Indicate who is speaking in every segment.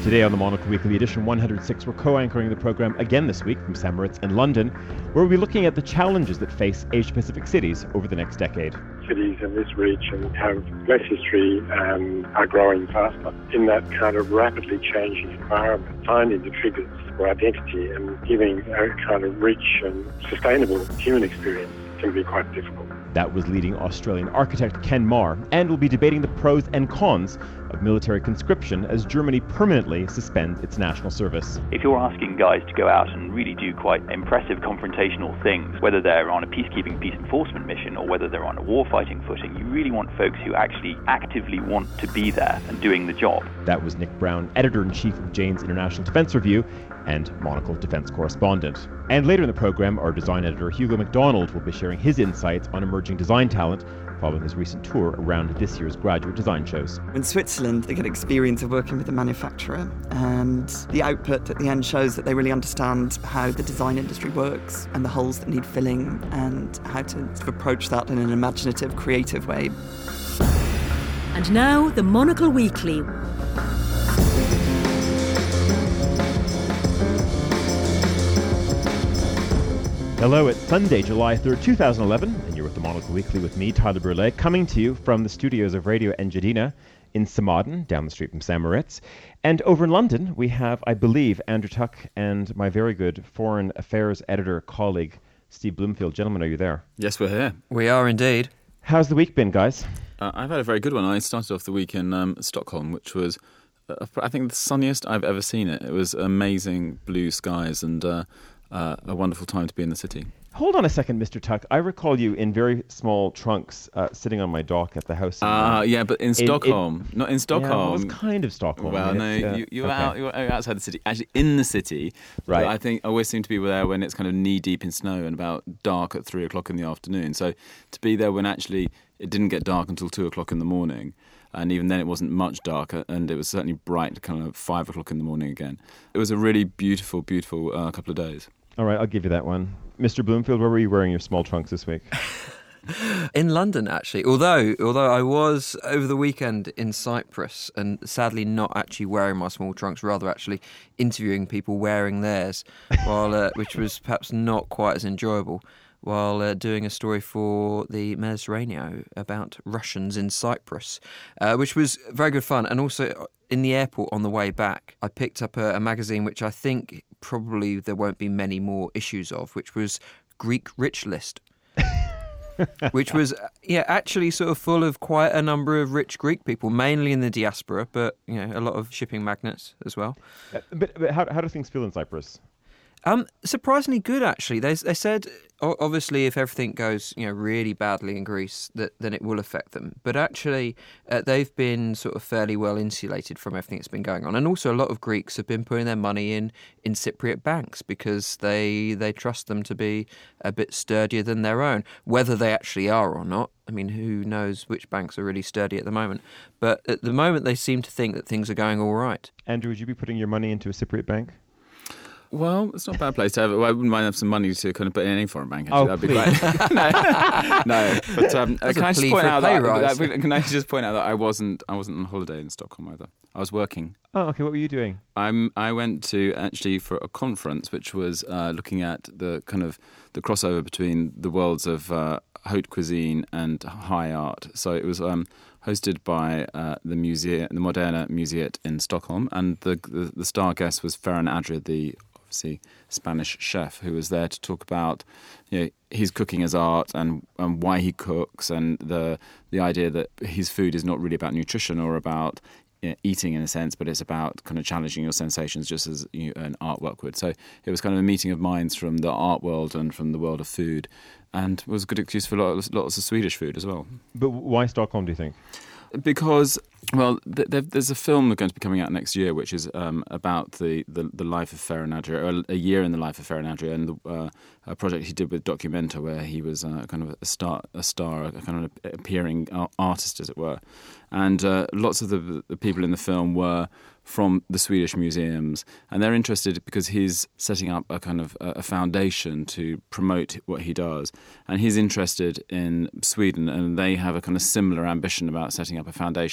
Speaker 1: Today on the Monocle Weekly Edition 106, we're co-anchoring the program again this week from St. Moritz in London, where we'll be looking at the challenges that face Asia-Pacific cities over the next decade.
Speaker 2: Cities in this region have less history and are growing faster. In that kind of rapidly changing environment, finding the triggers for identity and giving a kind of rich and sustainable human experience can be quite difficult.
Speaker 1: That was leading Australian architect Ken Marr, and we'll be debating the pros and cons of military conscription as Germany permanently suspends its national service.
Speaker 3: If you're asking guys to go out and really do quite impressive confrontational things, whether they're on a peacekeeping, peace enforcement mission or whether they're on a warfighting footing, you really want folks who actually actively want to be there and doing the job.
Speaker 1: That was Nick Brown, editor-in-chief of Jane's International Defence Review and Monocle defence correspondent. And later in the program, our design editor Hugo MacDonald will be sharing his insights on emerging design talent following his recent tour around this year's graduate design shows.
Speaker 4: In Switzerland, they get experience of working with the manufacturer, and the output at the end shows that they really understand how the design industry works and the holes that need filling and how to approach that in an imaginative, creative way.
Speaker 5: And now, the Monocle Weekly.
Speaker 1: Hello, it's Sunday, July 3rd, 2011, and you're with the Monocle Weekly with me, Tyler Burleigh, coming to you from the studios of Radio Engadina in Samaden, down the street from St. Moritz. And over in London, we have, I believe, Andrew Tuck and my very good foreign affairs editor colleague, Steve Bloomfield. Gentlemen, are you there?
Speaker 6: Yes, we're here.
Speaker 7: We are indeed.
Speaker 1: How's the week been, guys?
Speaker 6: I've had a very good one. I started off the week in Stockholm, which was, I think, the sunniest I've ever seen it. It was amazing blue skies and a wonderful time to be in the city.
Speaker 1: Hold on a second, Mr. Tuck. I recall you in very small trunks sitting on my dock at the house.
Speaker 6: Yeah, but in Stockholm. Not in Stockholm.
Speaker 1: Yeah, well, it was kind of Stockholm.
Speaker 6: Well, no, you were outside the city. Actually, in the city.
Speaker 1: Right.
Speaker 6: I think I always seem to be there when it's kind of knee-deep in snow and about dark at 3 o'clock in the afternoon. So to be there when actually it didn't get dark until 2 o'clock in the morning, and even then it wasn't much darker, and it was certainly bright kind of 5 o'clock in the morning again. It was a really beautiful, beautiful couple of days.
Speaker 1: All right, I'll give you that one. Mr. Bloomfield, where were you wearing your small trunks this week?
Speaker 7: In London, actually. Although I was over the weekend in Cyprus and sadly not actually wearing my small trunks, rather actually interviewing people wearing theirs, while which was perhaps not quite as enjoyable, while doing a story for the Mediterraneo about Russians in Cyprus, which was very good fun. And also in the airport on the way back, I picked up a magazine which I think probably there won't be many more issues of, which was Greek Rich List. Which was, actually sort of full of quite a number of rich Greek people, mainly in the diaspora, but, a lot of shipping magnates as well.
Speaker 1: But how do things feel in Cyprus?
Speaker 7: Surprisingly good, actually. They said, obviously, if everything goes, really badly in Greece, then it will affect them. But actually, they've been sort of fairly well insulated from everything that's been going on. And also, a lot of Greeks have been putting their money in Cypriot banks because they trust them to be a bit sturdier than their own. Whether they actually are or not, I mean, who knows which banks are really sturdy at the moment. But at the moment, they seem to think that things are going all right.
Speaker 1: Andrew, would you be putting your money into a Cypriot bank?
Speaker 6: Well, it's not a bad place to have it. Well, I wouldn't mind having some money to kind of put in any foreign bank. Actually.
Speaker 1: Oh,
Speaker 6: that'd be great. No. But can I just point out that I wasn't on holiday in Stockholm either. I was working.
Speaker 1: Oh, okay. What were you doing?
Speaker 6: I went to actually for a conference which was looking at the kind of the crossover between the worlds of haute cuisine and high art. So it was hosted by the Moderna Museet in Stockholm, and the star guest was Ferran Adrià, the obviously Spanish chef, who was there to talk about his cooking as art and why he cooks, and the idea that his food is not really about nutrition or about eating in a sense, but it's about kind of challenging your sensations just as an artwork would. So it was kind of a meeting of minds from the art world and from the world of food, and was a good excuse for lots of Swedish food as well.
Speaker 1: But why Stockholm, do you think? Because,
Speaker 6: well, there's a film going to be coming out next year, which is about the life of Ferran Adrià, or a year in the life of Ferran Adrià, and a project he did with Documenta, where he was kind of a star, a kind of appearing artist, as it were. And lots of the people in the film were from the Swedish museums, and they're interested because he's setting up a kind of a foundation to promote what he does, and he's interested in Sweden, and they have a kind of similar ambition about setting up a foundation to kind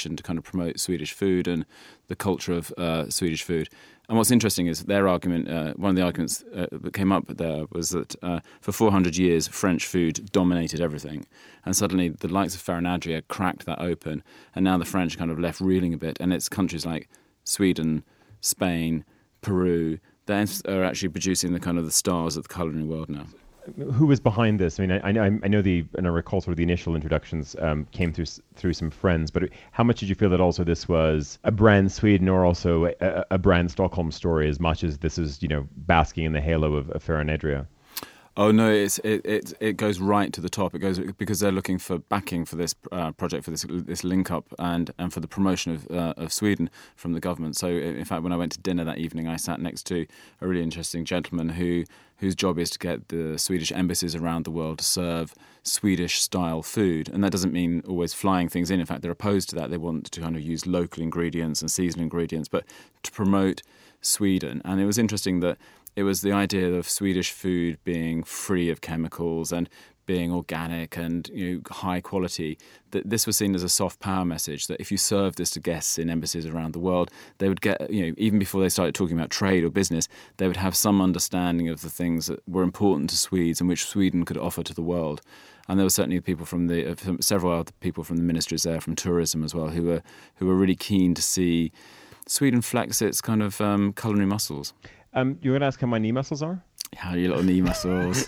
Speaker 6: to promote Swedish food and the culture of Swedish food. And what's interesting is their argument, one of the arguments that came up there was that for 400 years, French food dominated everything. And suddenly the likes of Ferran Adria cracked that open. And now the French kind of left reeling a bit. And it's countries like Sweden, Spain, Peru, that are actually producing the kind of the stars of the culinary world now.
Speaker 1: Who was behind this? I mean, I know and I recall sort of the initial introductions came through some friends, but how much did you feel that also this was a brand Sweden or also a brand Stockholm story as much as this is, basking in the halo of Ferran Adria?
Speaker 6: Oh no, it goes right to the top. It goes because they're looking for backing for this project, for this link up and for the promotion of Sweden from the government. So in fact, when I went to dinner that evening, I sat next to a really interesting gentleman whose job is to get the Swedish embassies around the world to serve Swedish style food, and that doesn't mean always flying things in. In fact, they're opposed to that. They want to kind of use local ingredients and seasonal ingredients, but to promote Sweden. And it was interesting that it was the idea of Swedish food being free of chemicals and being organic and high quality, that this was seen as a soft power message, that if you serve this to guests in embassies around the world, they would get, even before they started talking about trade or business, they would have some understanding of the things that were important to Swedes and which Sweden could offer to the world. And there were certainly people several other people from the ministries there, from tourism as well, who were really keen to see Sweden flex its kind of culinary muscles.
Speaker 1: You're going to ask how my knee muscles are?
Speaker 6: How are your little knee muscles?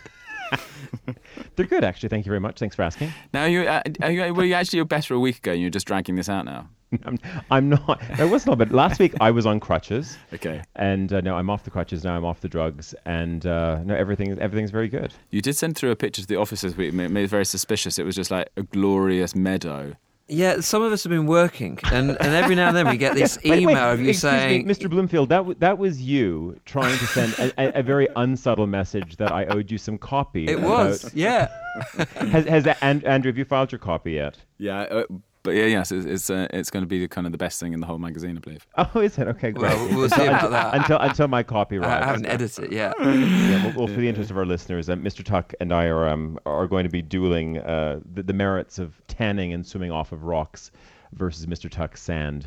Speaker 1: They're good, actually. Thank you very much. Thanks for asking.
Speaker 6: Now, were you actually better a week ago and you're just dragging this out now?
Speaker 1: I'm not. I was not, but last week I was on crutches.
Speaker 6: Okay.
Speaker 1: And no, I'm off the crutches now. I'm off the drugs, and no, everything's very good.
Speaker 6: You did send through a picture to the office this week. It made it very suspicious. It was just like a glorious meadow.
Speaker 7: Yeah, some of us have been working, and every now and then we get this email of you saying...
Speaker 1: Mr. Bloomfield, that was you trying to send a very unsubtle message that I owed you some copy.
Speaker 7: It was, yeah.
Speaker 1: Andrew, have you filed your copy yet?
Speaker 6: Yeah, but yes, it's going to be kind of the best thing in the whole magazine, I believe.
Speaker 1: Oh, is it? Okay, great.
Speaker 7: Well, we'll see about that.
Speaker 1: Until my copy arrives.
Speaker 7: I haven't edited it yet.
Speaker 1: Yeah, well, for the interest of our listeners, Mr. Tuck and I are going to be dueling the merits of tanning and swimming off of rocks versus Mr. Tuck's sand.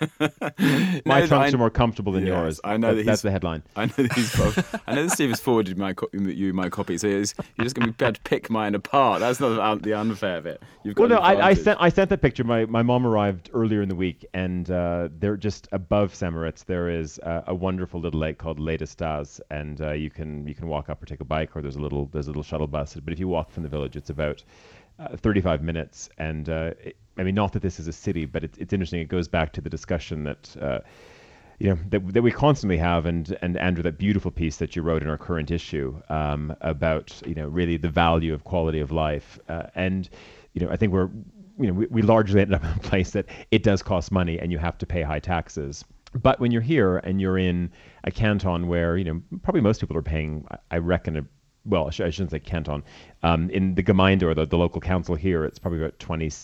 Speaker 1: My trunks are more comfortable than yours.
Speaker 6: I know
Speaker 1: that's the headline.
Speaker 6: I know that I know that Steve has forwarded my copy, so you're just going to be able to pick mine apart. That's not the unfair bit.
Speaker 1: I sent that picture. My mom arrived earlier in the week, and they're just above Samoritz. There is a wonderful little lake called Lake Stas, and you can walk up or take a bike, or there's a little shuttle bus. But if you walk from the village, it's about 35 minutes, and not that this is a city, but it's interesting. It goes back to the discussion that that we constantly have, and Andrew, that beautiful piece that you wrote in our current issue about really the value of quality of life, and I think we largely ended up in a place that it does cost money and you have to pay high taxes. But when you're here and you're in a canton where probably most people are paying, I reckon, I shouldn't say canton. In the Gemeinde, or the local council here, it's probably about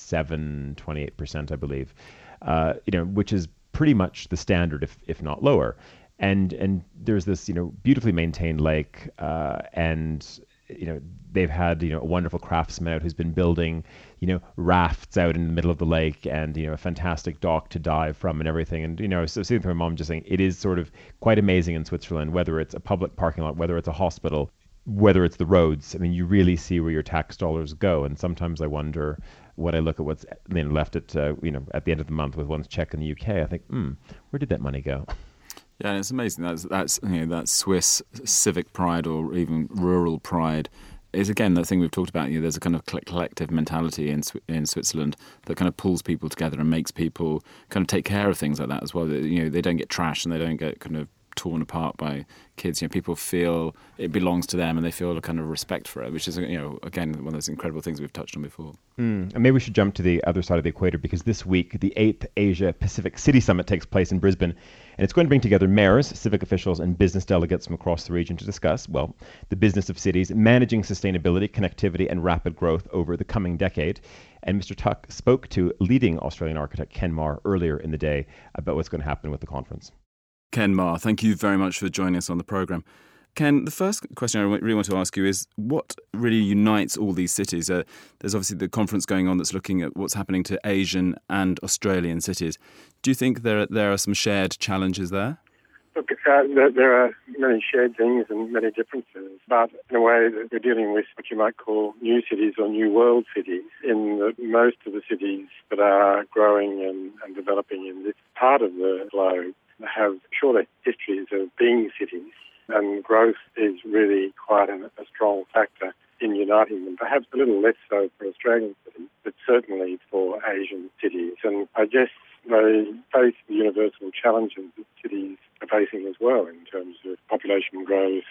Speaker 1: 28%, I believe, which is pretty much the standard, if not lower. And there's this, beautifully maintained lake, and they've had, a wonderful craftsman out who's been building, rafts out in the middle of the lake, and, a fantastic dock to dive from and everything. And, so seeing my mom just saying, it is sort of quite amazing in Switzerland, whether it's a public parking lot, whether it's a hospital, whether it's the roads. I mean, you really see where your tax dollars go. And sometimes I wonder, when I look at what's left at at the end of the month with one's check in the UK, I think, where did that money go?
Speaker 6: Yeah, and it's amazing. That's that Swiss civic pride, or even rural pride, is again the thing we've talked about. There's a kind of collective mentality in Switzerland that kind of pulls people together and makes people kind of take care of things like that as well. They don't get trashed and they don't get kind of torn apart by kids. People feel it belongs to them and they feel a kind of respect for it, which is again one of those incredible things we've touched on before.
Speaker 1: And maybe we should jump to the other side of the equator, because this week the 8th Asia Pacific City Summit takes place in Brisbane, and it's going to bring together mayors, civic officials and business delegates from across the region to discuss, the business of cities, managing sustainability, connectivity and rapid growth over the coming decade. And Mr. Tuck spoke to leading Australian architect Ken Marr earlier in the day about what's going to happen with the conference.
Speaker 6: Ken Marr, thank you very much for joining us on the programme. Ken, the first question I really want to ask you is what really unites all these cities? There's obviously the conference going on that's looking at what's happening to Asian and Australian cities. Do you think there are some shared challenges there?
Speaker 2: Look, there are many shared things and many differences, but in a way that we're dealing with what you might call new cities or new world cities, in that most of the cities that are growing and developing in this part of the globe have shorter histories of being cities, and growth is really quite a strong factor in uniting them, perhaps a little less so for Australian cities, but certainly for Asian cities. And I guess they face the universal challenges that cities are facing as well in terms of population growth,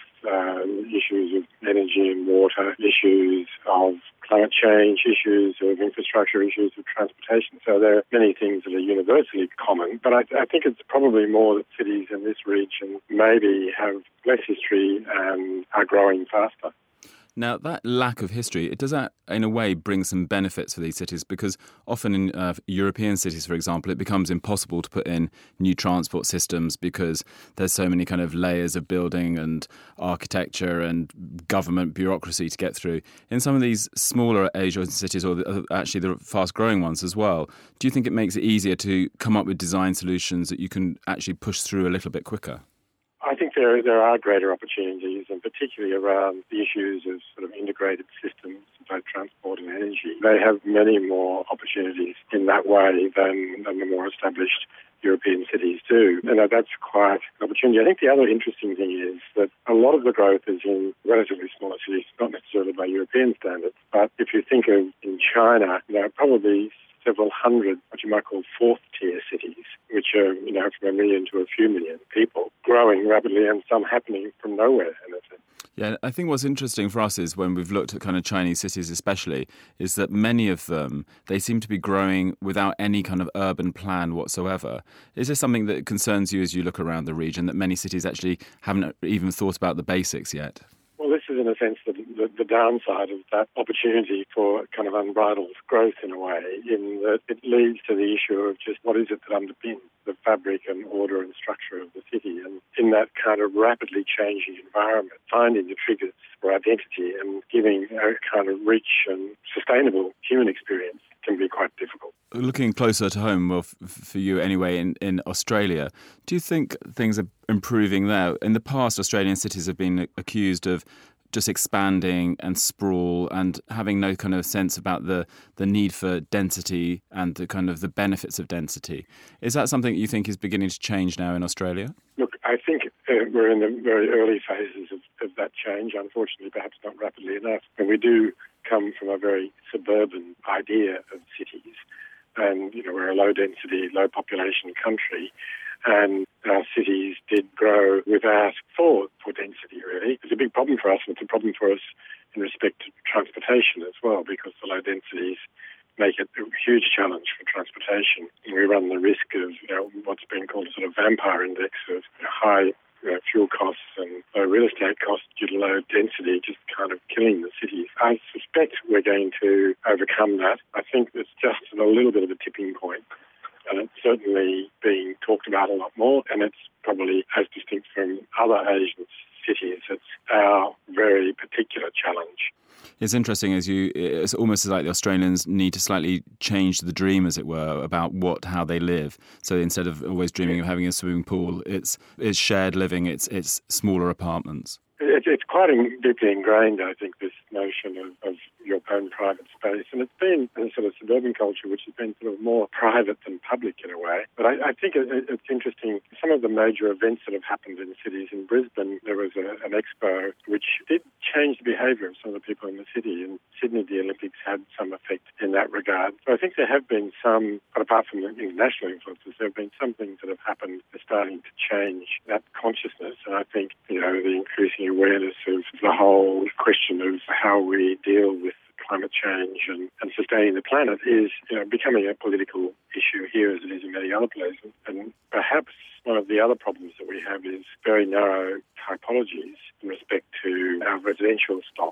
Speaker 2: issues of energy and water, issues of climate change, issues of infrastructure, issues of transportation. So there are many things that are universally common, but I think it's probably more that cities in this region maybe have less history and are growing faster.
Speaker 6: Now, that lack of history, it does that, in a way, bring some benefits for these cities, because often in European cities, for example, it becomes impossible to put in new transport systems because there's so many kind of layers of building and architecture and government bureaucracy to get through. In some of these smaller Asian cities, or actually the fast-growing ones as well, do you think it makes it easier to come up with design solutions that you can actually push through a little bit quicker?
Speaker 2: I think there are greater opportunities, and particularly around the issues of sort of integrated systems, both transport and energy. They have many more opportunities in that way than the more established European cities do. And that's quite an opportunity. I think the other interesting thing is that a lot of the growth is in relatively smaller cities, not necessarily by European standards, but if you think of in China, there are probably several hundred, what you might call fourth-tier cities, which are, from 1 million to a few million people, growing rapidly and some happening from nowhere, in a sense.
Speaker 6: Yeah, I think what's interesting for us is when we've looked at kind of Chinese cities especially, is that many of them, they seem to be growing without any kind of urban plan whatsoever. Is this something that concerns you as you look around the region, that many cities actually haven't even thought about the basics yet?
Speaker 2: Well, this is in a sense the downside of that opportunity for kind of unbridled growth in a way, in that it leads to the issue of just what is it that underpins the fabric and order and structure of the city. And in that kind of rapidly changing environment, finding the triggers for identity and giving a kind of rich and sustainable human experience can be quite difficult.
Speaker 6: Looking closer to home, well, for you anyway, in Australia, do you think things are improving there? In the past, Australian cities have been accused of just expanding and sprawl and having no kind of sense about the need for density and the kind of the benefits of density. Is that something you think is beginning to change now in Australia?
Speaker 2: Look, I think we're in the very early phases of that change, unfortunately, perhaps not rapidly enough. And we do come from a very suburban idea of cities. And, we're a low-density, low-population country. And our cities did grow without thought for density, really. It's a big problem for us, and it's a problem for us in respect to transportation as well, because the low densities make it a huge challenge for transportation. And we run the risk of what's been called a sort of vampire index of high fuel costs and low real estate costs due to low density just kind of killing the cities. I suspect we're going to overcome that. I think it's just a little bit of a tipping point. And it's certainly being talked about a lot more, and it's probably as distinct from other Asian cities. It's our very particular challenge.
Speaker 6: It's interesting, it's almost like the Australians need to slightly change the dream, as it were, about how they live. So instead of always dreaming of having a swimming pool, it's shared living, it's smaller apartments.
Speaker 2: It's quite deeply ingrained, I think, this notion of your own private space. And it's been a sort of suburban culture which has been sort of more private than public in a way. But I think it's interesting, some of the major events that have happened in cities. In Brisbane, there was an expo which did change the behaviour of some of the people in the city. In Sydney, the Olympics had some effect in that regard. So I think there have been some, but apart from the international influences, there have been some things that have happened that are starting to change that consciousness. And I think, the increasing awareness of the whole question of how we deal with climate change and sustaining the planet is becoming a political issue here as it is in many other places. And perhaps one of the other problems that we have is very narrow typologies in respect to our residential stock.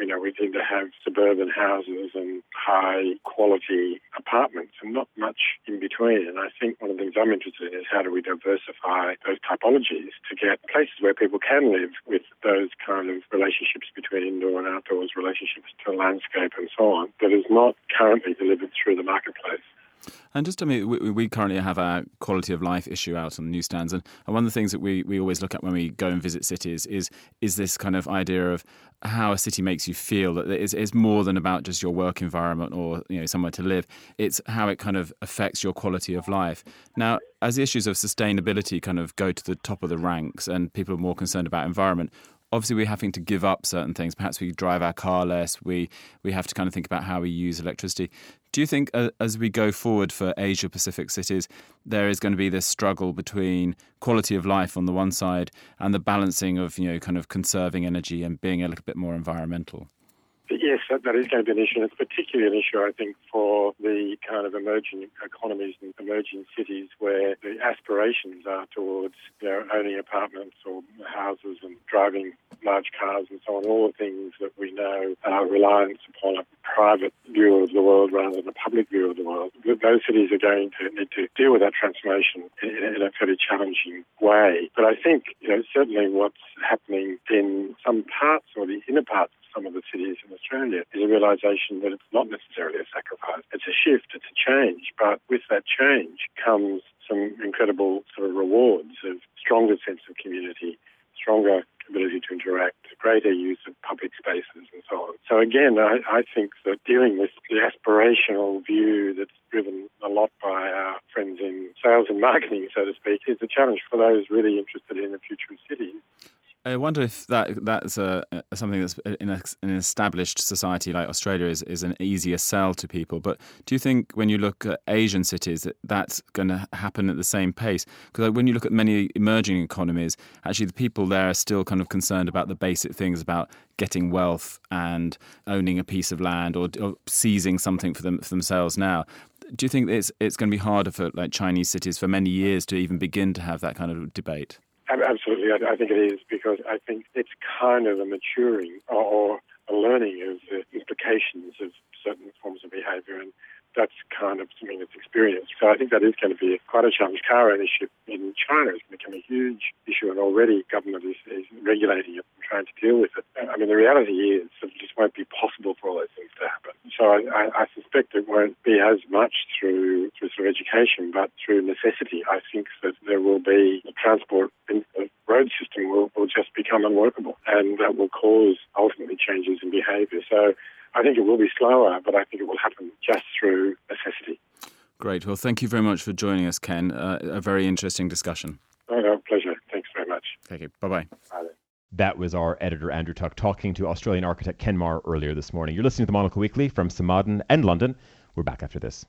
Speaker 2: we tend to have suburban houses and high-quality apartments and not much in between. And I think one of the things I'm interested in is how do we diversify those typologies to get places where people can live with those kind of relationships between indoor and outdoors, relationships to landscape and so on, that is not currently delivered through the marketplace.
Speaker 6: And just tell me, we currently have our quality of life issue out on the newsstands, and one of the things that we always look at when we go and visit cities is this kind of idea of how a city makes you feel, that it's more than about just your work environment or somewhere to live. It's how it kind of affects your quality of life. Now, as the issues of sustainability kind of go to the top of the ranks and people are more concerned about environment, obviously we're having to give up certain things. Perhaps we drive our car less. We have to kind of think about how we use electricity. Do you think as we go forward for Asia-Pacific cities, there is going to be this struggle between quality of life on the one side and the balancing of, kind of conserving energy and being a little bit more environmental?
Speaker 2: Yes, that is going to be an issue. And it's particularly an issue, I think, for the kind of emerging economies and emerging cities where the aspirations are towards owning apartments or houses and driving large cars and so on, all the things that we know are reliance upon a private view of the world rather than a public view of the world. Those cities are going to need to deal with that transformation in a fairly challenging way. But I think, certainly what's happening in some parts or the inner parts some of the cities in Australia is a realisation that it's not necessarily a sacrifice. It's a shift, it's a change, but with that change comes some incredible sort of rewards of stronger sense of community, stronger ability to interact, greater use of public spaces and so on. So again, I think that dealing with the aspirational view that's driven a lot by our friends in sales and marketing, so to speak, is a challenge for those really interested in the future of cities.
Speaker 6: I wonder if that's something that's in an established society like Australia is an easier sell to people. But do you think when you look at Asian cities that's going to happen at the same pace? Because when you look at many emerging economies, actually the people there are still kind of concerned about the basic things about getting wealth and owning a piece of land or seizing something for themselves now. Do you think it's going to be harder for like Chinese cities for many years to even begin to have that kind of debate?
Speaker 2: Absolutely, I think it is, because I think it's kind of a maturing or a learning of the implications of certain forms of behaviour, and that's kind of something that's experienced. So I think that is going to be quite a challenge. Car ownership in China has become a huge issue, and already government is regulating it and trying to deal with it. I mean, the reality is that it just won't be possible for all those things to happen. So I suspect it won't be as much through sort of education, but through necessity. I think that there will be the transport and the road system will just become unworkable, and that will cause ultimately changes in behaviour. So I think it will be slower, but I think it will happen just through necessity.
Speaker 6: Great. Well, thank you very much for joining us, Ken. A very interesting discussion.
Speaker 2: No, pleasure. Thanks very much.
Speaker 6: Thank you. Bye-bye.
Speaker 2: Bye.
Speaker 1: That was our editor, Andrew Tuck, talking to Australian architect Ken Marr earlier this morning. You're listening to the Monocle Weekly from Samadden and London. We're back after this.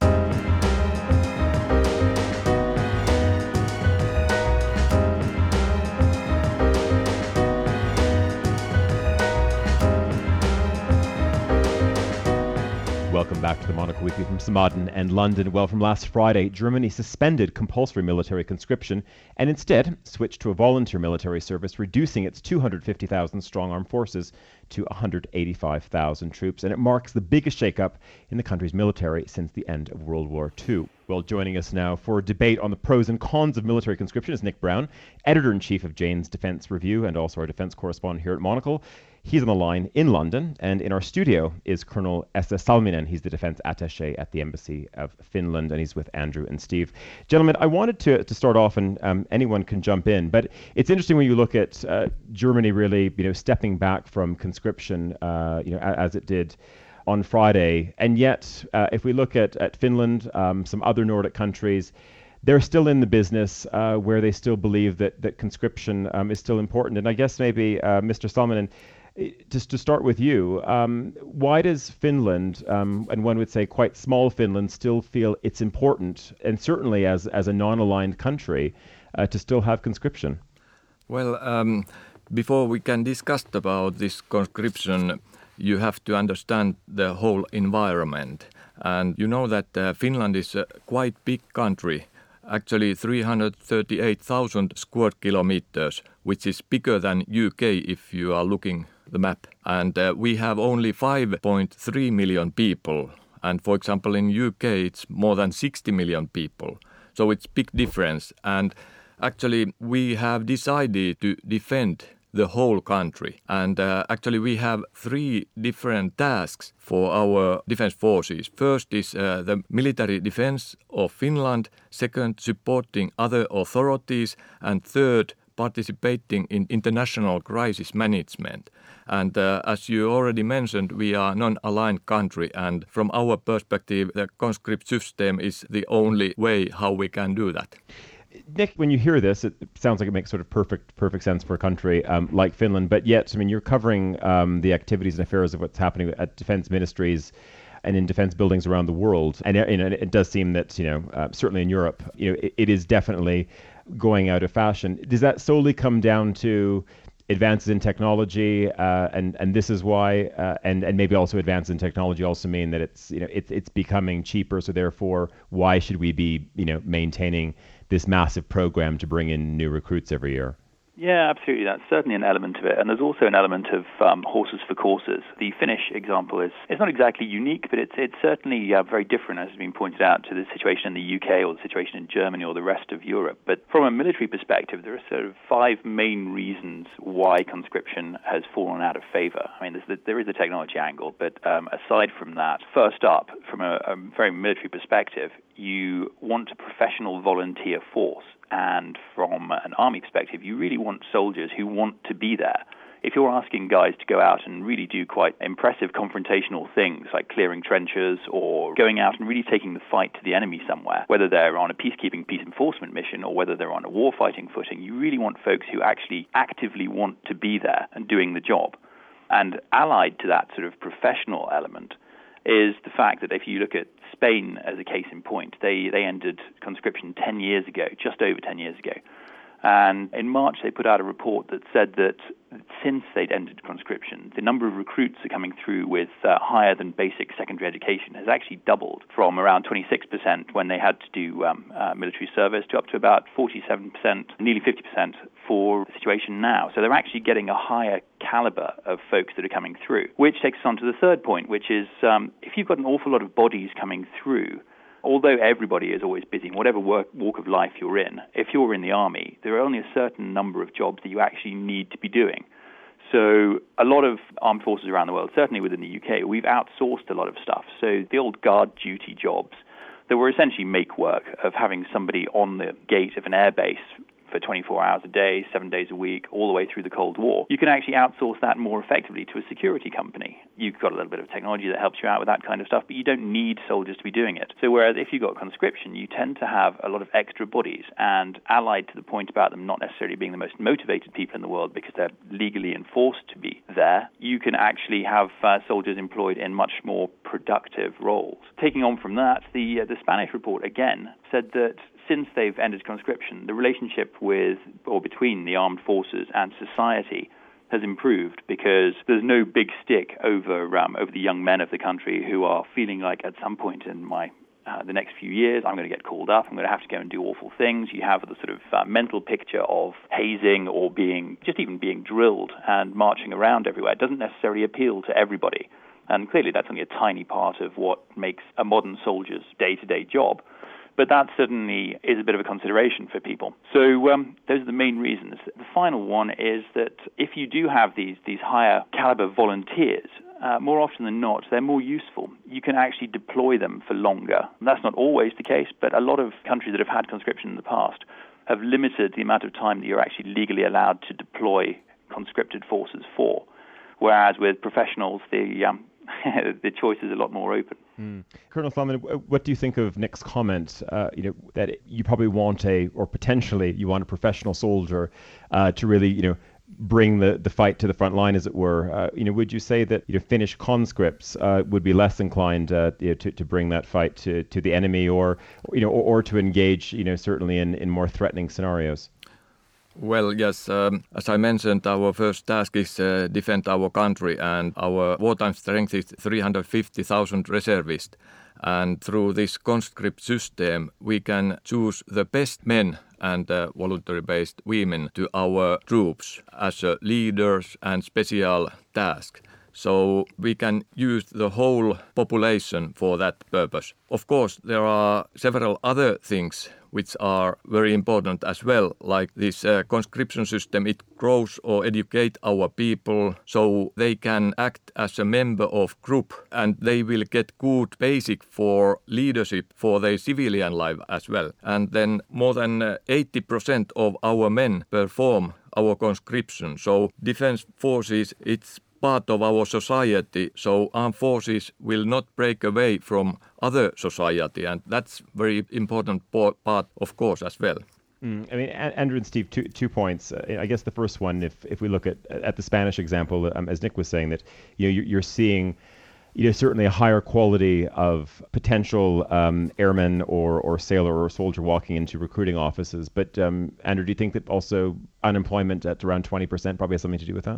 Speaker 1: Welcome back to the Monocle Weekly from Samadden and London. Well, from last Friday, Germany suspended compulsory military conscription and instead switched to a volunteer military service, reducing its 250,000 strong armed forces to 185,000 troops. And it marks the biggest shakeup in the country's military since the end of World War II. Well, joining us now for a debate on the pros and cons of military conscription is Nick Brown, editor-in-chief of Jane's Defence Review and also our defence correspondent here at Monocle. He's on the line in London, and in our studio is Colonel Esa Salminen. He's the defence attaché at the Embassy of Finland, and he's with Andrew and Steve. Gentlemen, I wanted to start off, and anyone can jump in, but it's interesting when you look at Germany really, stepping back from conscription, as it did on Friday, and yet if we look at Finland, some other Nordic countries, they're still in the business where they still believe that conscription is still important. And I guess maybe Mr. Salminen, just to start with you, why does Finland, and one would say quite small Finland, still feel it's important, and certainly as a non-aligned country, to still have conscription?
Speaker 8: Well, before we can discuss about this conscription, you have to understand the whole environment. And you know that Finland is a quite big country, actually 338,000 square kilometers, which is bigger than UK if you are looking the map. And we have only 5.3 million people. And for example, in UK, it's more than 60 million people. So it's big difference. And actually, we have decided to defend the whole country. And actually, we have 3 different tasks for our defense forces. First is the military defense of Finland. Second, supporting other authorities. And third, participating in international crisis management. And as you already mentioned, we are a non-aligned country. And from our perspective, the conscript system is the only way how we can do that.
Speaker 1: Nick, when you hear this, it sounds like it makes sort of perfect sense for a country like Finland. But yet, I mean, you're covering the activities and affairs of what's happening at defense ministries and in defense buildings around the world. And it does seem that, certainly in Europe, it is definitely going out of fashion. Does that solely come down to advances in technology, and this is why, and maybe also advances in technology also mean that it's becoming cheaper. So therefore, why should we be maintaining this massive program to bring in new recruits every year?
Speaker 3: Yeah, absolutely. That's certainly an element of it. And there's also an element of horses for courses. The Finnish example is not exactly unique, but it's certainly very different, as has been pointed out, to the situation in the UK or the situation in Germany or the rest of Europe. But from a military perspective, there are sort of 5 main reasons why conscription has fallen out of favor. I mean, there is a technology angle, but aside from that, first up, from a very military perspective, you want a professional volunteer force. And from an army perspective, you really want soldiers who want to be there. If you're asking guys to go out and really do quite impressive confrontational things like clearing trenches or going out and really taking the fight to the enemy somewhere, whether they're on a peacekeeping, peace enforcement mission or whether they're on a warfighting footing, you really want folks who actually actively want to be there and doing the job. And allied to that sort of professional element is the fact that if you look at Spain as a case in point, they ended conscription 10 years ago, just over 10 years ago. And in March, they put out a report that said that since they'd ended conscription, the number of recruits that are coming through with higher than basic secondary education has actually doubled from around 26% when they had to do military service to up to about 47%, nearly 50% for the situation now. So they're actually getting a higher caliber of folks that are coming through, which takes us on to the third point, which is if you've got an awful lot of bodies coming through, although everybody is always busy, in whatever walk of life you're in, if you're in the army, there are only a certain number of jobs that you actually need to be doing. So a lot of armed forces around the world, certainly within the UK, we've outsourced a lot of stuff. So the old guard duty jobs that were essentially make work of having somebody on the gate of an airbase for 24 hours a day, 7 days a week, all the way through the Cold War, you can actually outsource that more effectively to a security company. You've got a little bit of technology that helps you out with that kind of stuff, but you don't need soldiers to be doing it. So whereas if you've got conscription, you tend to have a lot of extra bodies, and allied to the point about them not necessarily being the most motivated people in the world because they're legally enforced to be there, you can actually have soldiers employed in much more productive roles. Taking on from that, the Spanish report again said that since they've ended conscription, the relationship with or between the armed forces and society has improved because there's no big stick over the young men of the country who are feeling like at some point in the next few years I'm going to get called up, I'm going to have to go and do awful things. You have the sort of mental picture of hazing or being drilled and marching around everywhere. It doesn't necessarily appeal to everybody. And clearly that's only a tiny part of what makes a modern soldier's day-to-day job. But that certainly is a bit of a consideration for people. So those are the main reasons. The final one is that if you do have these higher caliber volunteers, more often than not, they're more useful. You can actually deploy them for longer. And that's not always the case, but a lot of countries that have had conscription in the past have limited the amount of time that you're actually legally allowed to deploy conscripted forces for. Whereas with professionals, the choice is a lot more open.
Speaker 1: Colonel Flaman, what do you think of Nick's comment, that you probably want potentially you want a professional soldier to really, bring the fight to the front line, as it were? Would you say that Finnish conscripts would be less inclined to bring that fight to the enemy, or to engage, certainly in more threatening scenarios?
Speaker 8: Well, yes, as I mentioned, our first task is defend our country, and our wartime strength is 350,000 reservists. And through this conscript system, we can choose the best men and voluntary-based women to our troops as leaders and special tasks. So we can use the whole population for that purpose. Of course, there are several other things which are very important as well, like this conscription system. It grows or educate our people so they can act as a member of group, and they will get good basic for leadership for their civilian life as well. And then more than 80% of our men perform our conscription. So defense forces, it's part of our society, so armed forces will not break away from other society, and that's very important part, of course, as well.
Speaker 1: I mean, Andrew and Steve, two points. I guess the first one, if we look at the Spanish example, as Nick was saying, that you're seeing certainly a higher quality of potential airmen or sailor or soldier walking into recruiting offices. But Andrew, do you think that also unemployment at around 20% probably has something to do with that?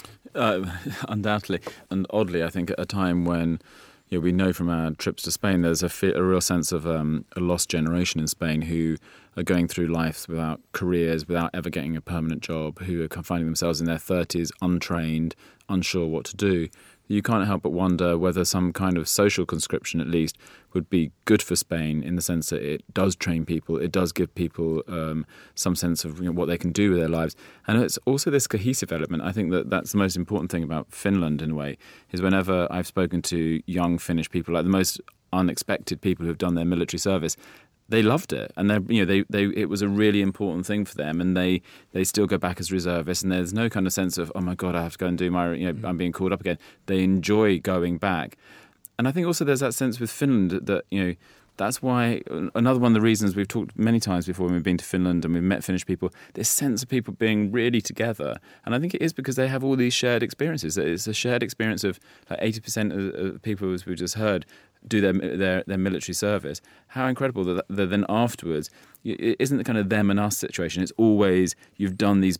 Speaker 6: Undoubtedly. And oddly, I think at a time when we know from our trips to Spain there's a real sense of a lost generation in Spain who are going through life without careers, without ever getting a permanent job, who are finding themselves in their 30s, untrained, unsure what to do. You can't help but wonder whether some kind of social conscription, at least, would be good for Spain in the sense that it does train people, it does give people some sense of what they can do with their lives. And it's also this cohesive element. I think that's the most important thing about Finland, in a way, is whenever I've spoken to young Finnish people, like the most unexpected people who've done their military service, they loved it, and it was a really important thing for them, and they still go back as reservists, and there's no kind of sense of, oh my God, I have to go and do my, I'm being called up again. They enjoy going back, and I think also there's that sense with Finland that that's why another one of the reasons we've talked many times before when we've been to Finland and we've met Finnish people, this sense of people being really together, and I think it is because they have all these shared experiences. It's a shared experience of like 80% of people, as we just heard, do their military service. How incredible that then afterwards, it isn't the kind of them and us situation. It's always you've done these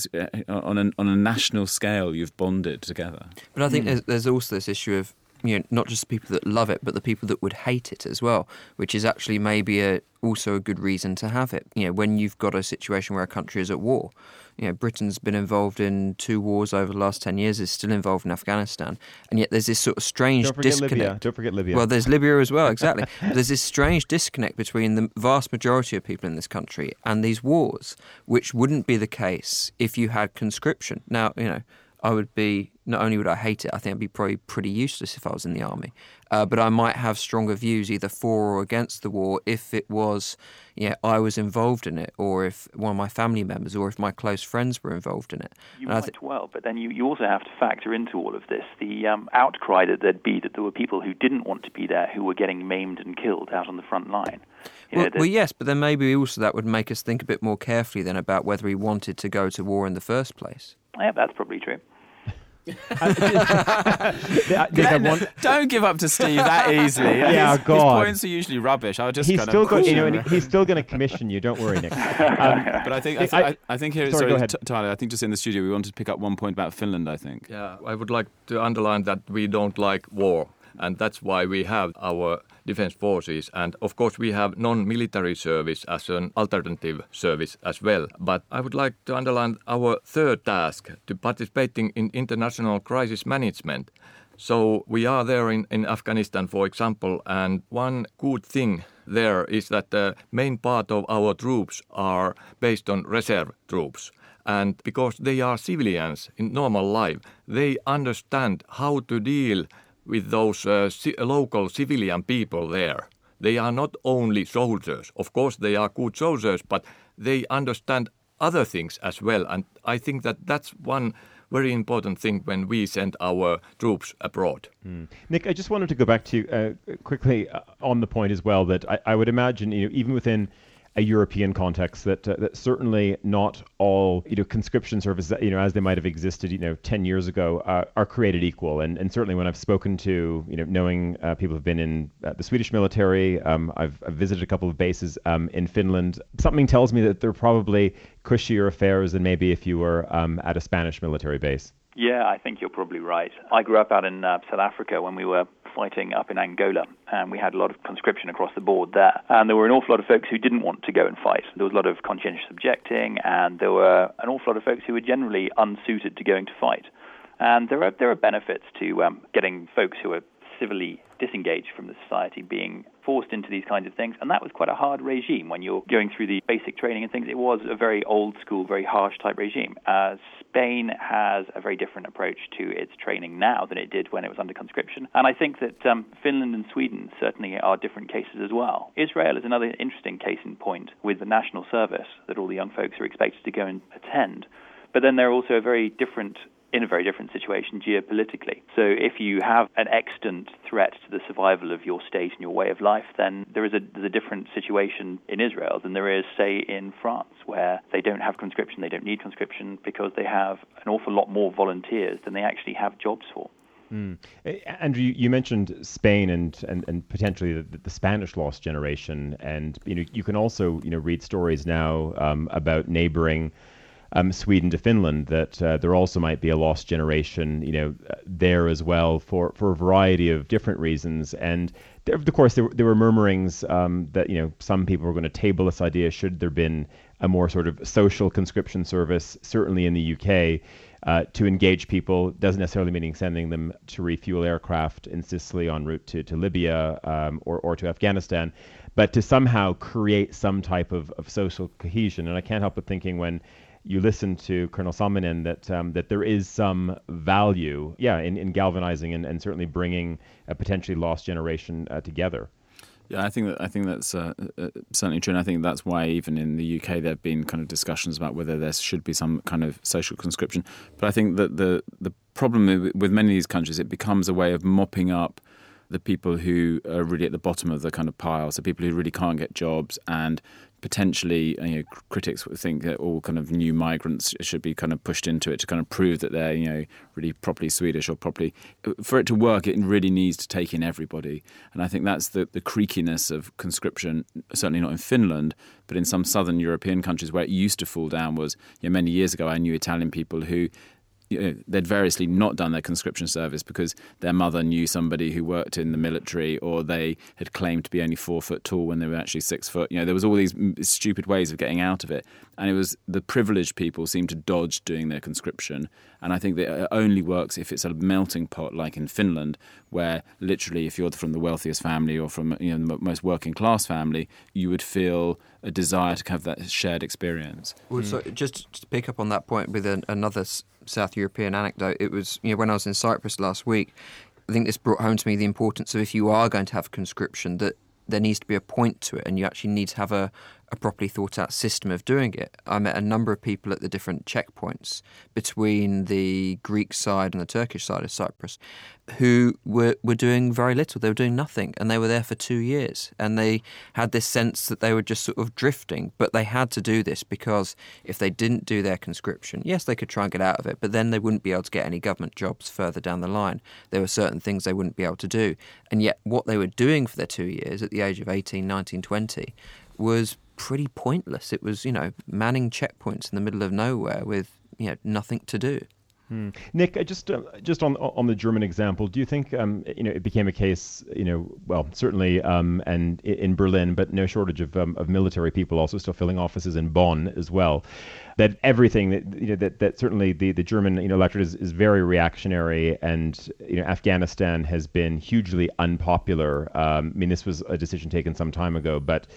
Speaker 6: on a national scale. You've bonded together.
Speaker 7: But I think there's also this issue of not just the people that love it, but the people that would hate it as well, which is actually maybe also a good reason to have it. When you've got a situation where a country is at war. Britain's been involved in 2 wars over the last 10 years, is still involved in Afghanistan, and yet there's this sort of strange disconnect.
Speaker 1: Don't forget Libya.
Speaker 7: Well, there's Libya as well, exactly. But there's this strange disconnect between the vast majority of people in this country and these wars, which wouldn't be the case if you had conscription. Now, I would be, not only would I hate it, I think I'd be probably pretty useless if I was in the army. But I might have stronger views either for or against the war if it was, I was involved in it, or if one of my family members or if my close friends were involved in it.
Speaker 3: You might well, but then you also have to factor into all of this the outcry that there'd be that there were people who didn't want to be there who were getting maimed and killed out on the front line.
Speaker 7: Well, yes, but then maybe also that would make us think a bit more carefully then about whether he wanted to go to war in the first place.
Speaker 3: Yeah, that's probably true.
Speaker 6: Don't give up to Steve that easily.
Speaker 1: Yeah,
Speaker 6: his points are usually rubbish.
Speaker 1: He's still going to commission you. Don't worry, Nick.
Speaker 6: But I think here. Sorry, Tyler. I think just in the studio we wanted to pick up one point about Finland. I think.
Speaker 8: Yeah, I would like to underline that we don't like war, and that's why we have our defense forces. And of course, we have non-military service as an alternative service as well. But I would like to underline our third task, to participating in international crisis management. So we are there in Afghanistan, for example, and one good thing there is that the main part of our troops are based on reserve troops. And because they are civilians in normal life, they understand how to deal with those local civilian people there. They are not only soldiers. Of course, they are good soldiers, but they understand other things as well. And I think that that's one very important thing when we send our troops abroad.
Speaker 1: Nick, I just wanted to go back to quickly on the point as well that I would imagine, even within a European context, that certainly not all conscription services, as they might have existed 10 years ago, are created equal. And certainly when I've spoken to knowing people who've been in the Swedish military, I've visited a couple of bases in Finland. Something tells me that they're probably cushier affairs than maybe if you were at a Spanish military base.
Speaker 3: Yeah, I think you're probably right. I grew up out in South Africa when we were fighting up in Angola, and we had a lot of conscription across the board there. And there were an awful lot of folks who didn't want to go and fight. There was a lot of conscientious objecting, and there were an awful lot of folks who were generally unsuited to going to fight. And there are benefits to getting folks who are civilly disengaged from the society being forced into these kinds of things. And that was quite a hard regime when you're going through the basic training and things. It was a very old school, very harsh type regime. Spain has a very different approach to its training now than it did when it was under conscription. And I think that Finland and Sweden certainly are different cases as well. Israel is another interesting case in point with the national service that all the young folks are expected to go and attend. But then they're also in a very different situation geopolitically. So if you have an extant threat to the survival of your state and your way of life, then there's a different situation in Israel than there is, say, in France, where they don't have conscription, they don't need conscription because they have an awful lot more volunteers than they actually have jobs for.
Speaker 1: Andrew, you mentioned Spain and potentially the Spanish lost generation, and you can also read stories now about neighboring Sweden to Finland, that there also might be a lost generation, there as well for a variety of different reasons. And there, of course, there were murmurings that some people were going to table this idea: should there been a more sort of social conscription service, certainly in the UK, to engage people. Doesn't necessarily mean sending them to refuel aircraft in Sicily en route to Libya or to Afghanistan, but to somehow create some type of social cohesion. And I can't help but thinking when you listen to Colonel Salminen that there is some value, in galvanizing and certainly bringing a potentially lost generation together.
Speaker 6: Yeah, I think that's certainly true, and I think that's why even in the UK there have been kind of discussions about whether there should be some kind of social conscription. But I think that the problem with many of these countries, it becomes a way of mopping up the people who are really at the bottom of the kind of pile, so people who really can't get jobs, and potentially, critics would think that all kind of new migrants should be kind of pushed into it to kind of prove that they're, really properly Swedish or properly. For it to work, it really needs to take in everybody. And I think that's the creakiness of conscription, certainly not in Finland, but in some southern European countries where it used to fall down was, many years ago I knew Italian people who they'd variously not done their conscription service because their mother knew somebody who worked in the military, or they had claimed to be only 4 foot tall when they were actually 6 foot. There was all these stupid ways of getting out of it. And it was the privileged people seemed to dodge doing their conscription. And I think that it only works if it's a melting pot like in Finland, where literally if you're from the wealthiest family or from the most working class family, you would feel a desire to have that shared experience.
Speaker 7: Well, so just to pick up on that point with another South European anecdote, it was when I was in Cyprus last week, I think this brought home to me the importance of, if you are going to have conscription, that there needs to be a point to it, and you actually need to have a properly thought out system of doing it. I met a number of people at the different checkpoints between the Greek side and the Turkish side of Cyprus who were doing very little. They were doing nothing, and they were there for 2 years, and they had this sense that they were just sort of drifting, but they had to do this because if they didn't do their conscription, yes, they could try and get out of it, but then they wouldn't be able to get any government jobs further down the line. There were certain things they wouldn't be able to do, and yet what they were doing for their 2 years at the age of 18, 19, 20 was pretty pointless. It was, manning checkpoints in the middle of nowhere with, nothing to do.
Speaker 1: Nick, just on the German example, do you think it became a case, certainly and in Berlin, but no shortage of military people also still filling offices in Bonn as well, that everything that certainly the German electorate is very reactionary, and Afghanistan has been hugely unpopular. This was a decision taken some time ago, but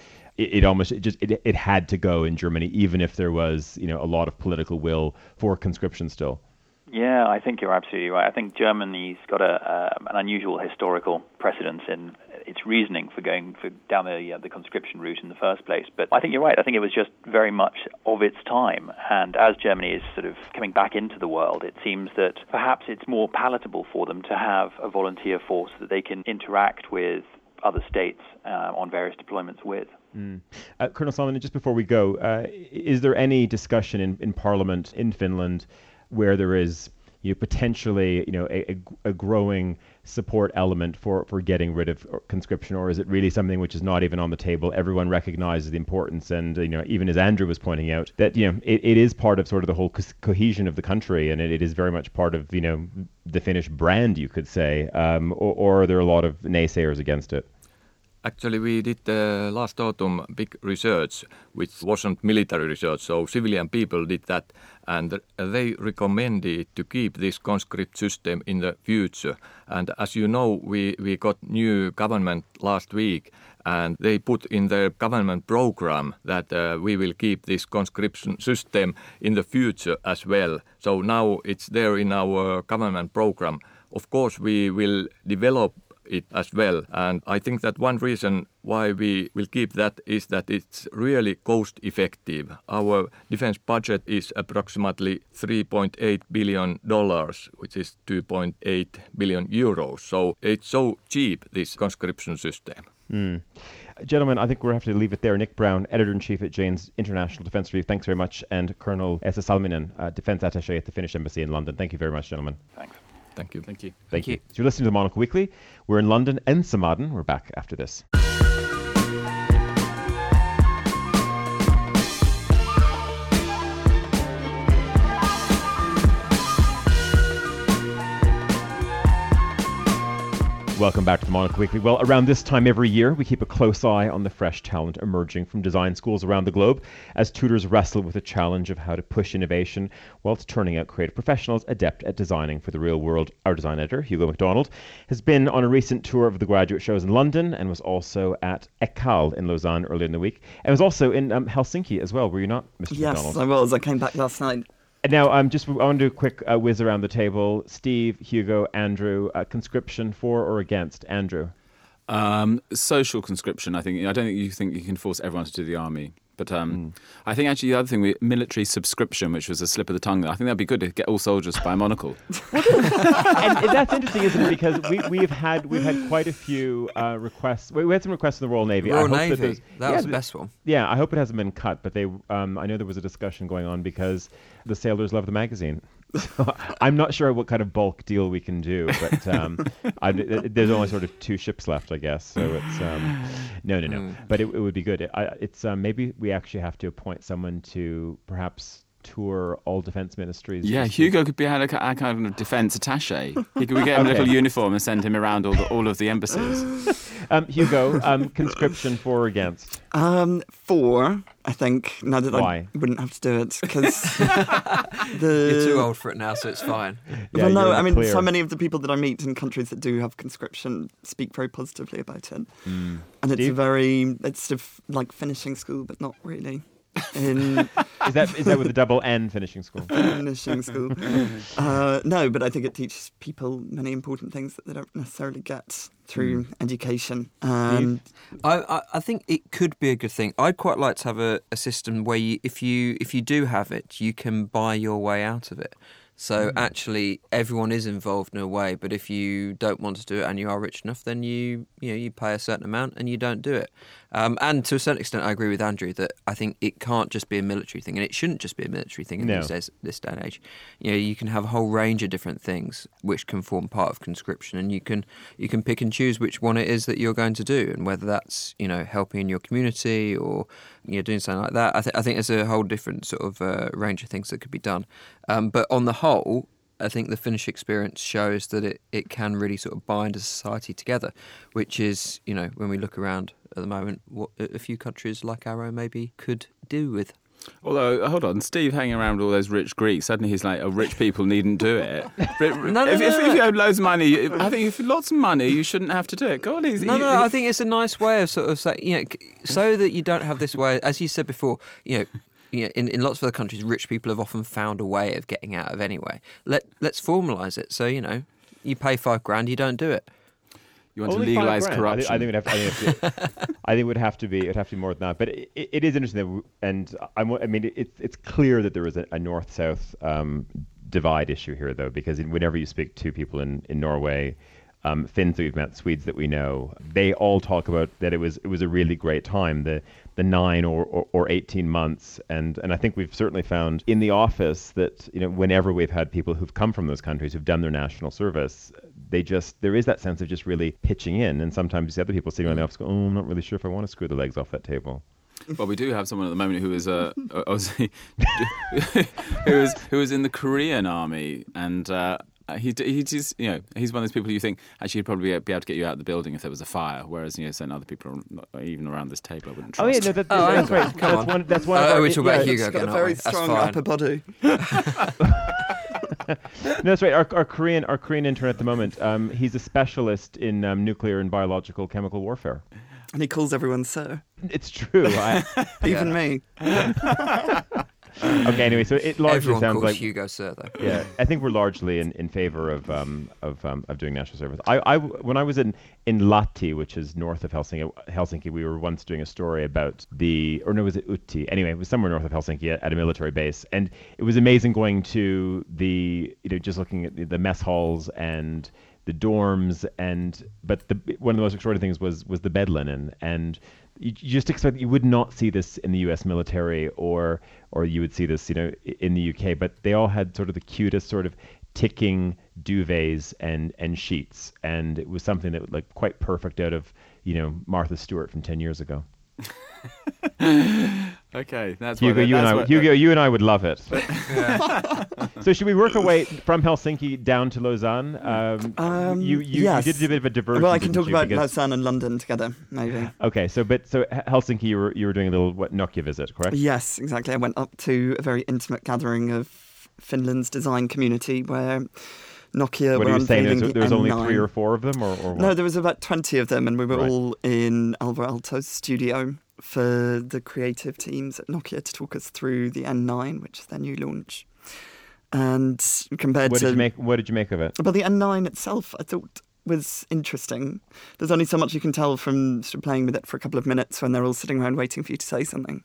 Speaker 1: it had to go in Germany, even if there was a lot of political will for conscription still.
Speaker 3: Yeah, I think you're absolutely right. I think Germany's got an unusual historical precedence in its reasoning for going down the conscription route in the first place. But I think you're right. I think it was just very much of its time. And as Germany is sort of coming back into the world, it seems that perhaps it's more palatable for them to have a volunteer force that they can interact with other states on various deployments with.
Speaker 1: Colonel Salminen, just before we go, is there any discussion in Parliament in Finland where there is, potentially, a growing support element for getting rid of conscription, or is it really something which is not even on the table? Everyone recognizes the importance, and even as Andrew was pointing out, that it is part of sort of the whole cohesion of the country, and it is very much part of the Finnish brand, you could say, or are there a lot of naysayers against it?
Speaker 8: Actually, we did last autumn big research, which wasn't military research, so civilian people did that, and they recommended to keep this conscript system in the future. And as you know, we got new government last week, and they put in their government program that we will keep this conscription system in the future as well. So now it's there in our government program. Of course, we will develop it as well. And I think that one reason why we will keep that is that it's really cost effective. Our defense budget is approximately $3.8 billion, which is 2.8 billion euros. So it's so cheap, this conscription system.
Speaker 1: Gentlemen, I think we'll have to leave it there. Nick Brown, Editor-in-Chief at Jane's International Defence Review, thanks very much. And Colonel Esa Salminen, Defence Attaché at the Finnish Embassy in London. Thank you very much, gentlemen.
Speaker 3: Thanks.
Speaker 8: Thank you.
Speaker 6: Thank you.
Speaker 1: Thank you. So you're listening to the Monocle Weekly. We're in London and Samaden. We're back after this. Welcome back to the Monocle Weekly. Well, around this time every year, we keep a close eye on the fresh talent emerging from design schools around the globe as tutors wrestle with the challenge of how to push innovation whilst turning out creative professionals adept at designing for the real world. Our design editor, Hugo MacDonald, has been on a recent tour of the graduate shows in London and was also at ECCAL in Lausanne earlier in the week, and was also in Helsinki as well, were you not, Mr. MacDonald?
Speaker 4: Yes, I was. I came back last night.
Speaker 1: And now, I want to do a quick whiz around the table. Steve, Hugo, Andrew, conscription for or against? Andrew?
Speaker 6: Social conscription, I think. I don't think you can force everyone to do the army. But I think actually the other thing, military subscription, which was a slip of the tongue, I think that'd be good to get all soldiers to buy a monocle.
Speaker 1: And that's interesting, isn't it? Because we've had quite a few requests. We had some requests in the Royal Navy.
Speaker 7: Royal Navy, that was the best one.
Speaker 1: Yeah, I hope it hasn't been cut, but I know there was a discussion going on because the sailors love the magazine. So I'm not sure what kind of bulk deal we can do, but there's only sort of 2 ships left, I guess. So it's no. But it would be good. It's maybe we actually have to appoint someone to perhaps tour all defense ministries.
Speaker 6: Yeah, Hugo could be our kind of defense attaché. We get him a little uniform and send him around all of the embassies.
Speaker 1: Hugo, conscription for or against?
Speaker 4: For, I think. Now that
Speaker 1: Why?
Speaker 4: I wouldn't have to do it because
Speaker 7: You're too old for it now, so it's fine.
Speaker 1: Yeah,
Speaker 4: well, no,
Speaker 1: I mean,
Speaker 4: so many of the people that I meet in countries that do have conscription speak very positively about it. And it's it's sort of like finishing school, but not really. Is
Speaker 1: that with the double N, finishing school?
Speaker 4: Finishing school. No, but I think it teaches people many important things that they don't necessarily get through education.
Speaker 7: I think it could be a good thing. I'd quite like to have a system where if you do have it, you can buy your way out of it. So actually, everyone is involved in a way. But if you don't want to do it and you are rich enough, then you pay a certain amount and you don't do it. And to a certain extent, I agree with Andrew that I think it can't just be a military thing, and it shouldn't just be a military thing in this day and age. You can have a whole range of different things which can form part of conscription, and you can pick and choose which one it is that you're going to do, and whether that's helping in your community or doing something like that. I think there's a whole different sort of range of things that could be done. But on the whole, I think the Finnish experience shows that it can really sort of bind a society together, which is, when we look around at the moment, what a few countries like our own maybe could do with.
Speaker 6: Although, hold on, Steve hanging around with all those rich Greeks, suddenly he's like, rich people needn't do it. If you have loads of money, I think if you have lots of money, you shouldn't have to do it. Go on,
Speaker 7: I think it's a nice way of sort of saying, so that you don't have this way, as you said before, in lots of other countries, rich people have often found a way of getting out of anyway. Let's formalise it. So, you pay $5,000, you don't do it.
Speaker 6: You want to legalise corruption?
Speaker 1: I think it would have to be more than that. But it is interesting, and it's clear that there is a north-south divide issue here, though, because whenever you speak to people in Norway, Finns that we've met, Swedes that we know, they all talk about that it was a really great time, the 9 or 18 months, and I think we've certainly found in the office that whenever we've had people who've come from those countries who've done their national service, there is that sense of just really pitching in, and sometimes the other people sitting around the office go, I'm not really sure if I want to screw the legs off that table.
Speaker 6: Well, we do have someone at the moment who is who was in the Korean army, and he's one of those people who you think actually he'd probably be able to get you out of the building if there was a fire, whereas certain other people are not even around this table I wouldn't trust.
Speaker 1: Oh yeah, no, that's right. That's one.
Speaker 7: We talk about Hugo.
Speaker 4: He's got a very strong upper body.
Speaker 1: No, that's right. Our Korean intern at the moment, he's a specialist in nuclear and biological chemical warfare.
Speaker 4: And he calls everyone sir.
Speaker 1: It's true.
Speaker 4: Even me.
Speaker 1: Okay, anyway, so it largely
Speaker 7: Everyone
Speaker 1: sounds
Speaker 7: calls
Speaker 1: like
Speaker 7: Hugo sir, though.
Speaker 1: Yeah, I think we're largely in favor of doing national service. When I was in Lahti, which is north of Helsinki, we were once doing a story about was it Utti? Anyway, it was somewhere north of Helsinki at a military base, and it was amazing going to just looking at the mess halls and the dorms, but one of the most extraordinary things was the bed linen, and you just expect you would not see this in the U.S. military or you would see this in the UK, but they all had sort of the cutest sort of ticking duvets and sheets, and it was something that was like quite perfect out of Martha Stewart from 10 years ago.
Speaker 6: Okay, that's
Speaker 1: Hugo. You and I would love it. So should we work our way from Helsinki down to Lausanne? You
Speaker 4: yes.
Speaker 1: did a bit of a diversion.
Speaker 4: Well, I can talk about Lausanne and London together, maybe.
Speaker 1: Okay, so Helsinki, you were doing a little Nokia visit, correct?
Speaker 4: Yes, exactly. I went up to a very intimate gathering of Finland's design community where Nokia
Speaker 1: what
Speaker 4: were
Speaker 1: are you saying?
Speaker 4: unveiling
Speaker 1: There's
Speaker 4: the
Speaker 1: only
Speaker 4: N9.
Speaker 1: 3 or 4 of them, or what?
Speaker 4: No, there was about 20 of them, and we were
Speaker 1: Right.
Speaker 4: all in Alvar Aalto's studio for the creative teams at Nokia to talk us through the N9, which is their new launch. And compared
Speaker 1: What did you make of it?
Speaker 4: Well, the N9 itself, I thought, was interesting. There's only so much you can tell from sort of playing with it for a couple of minutes when they're all sitting around waiting for you to say something.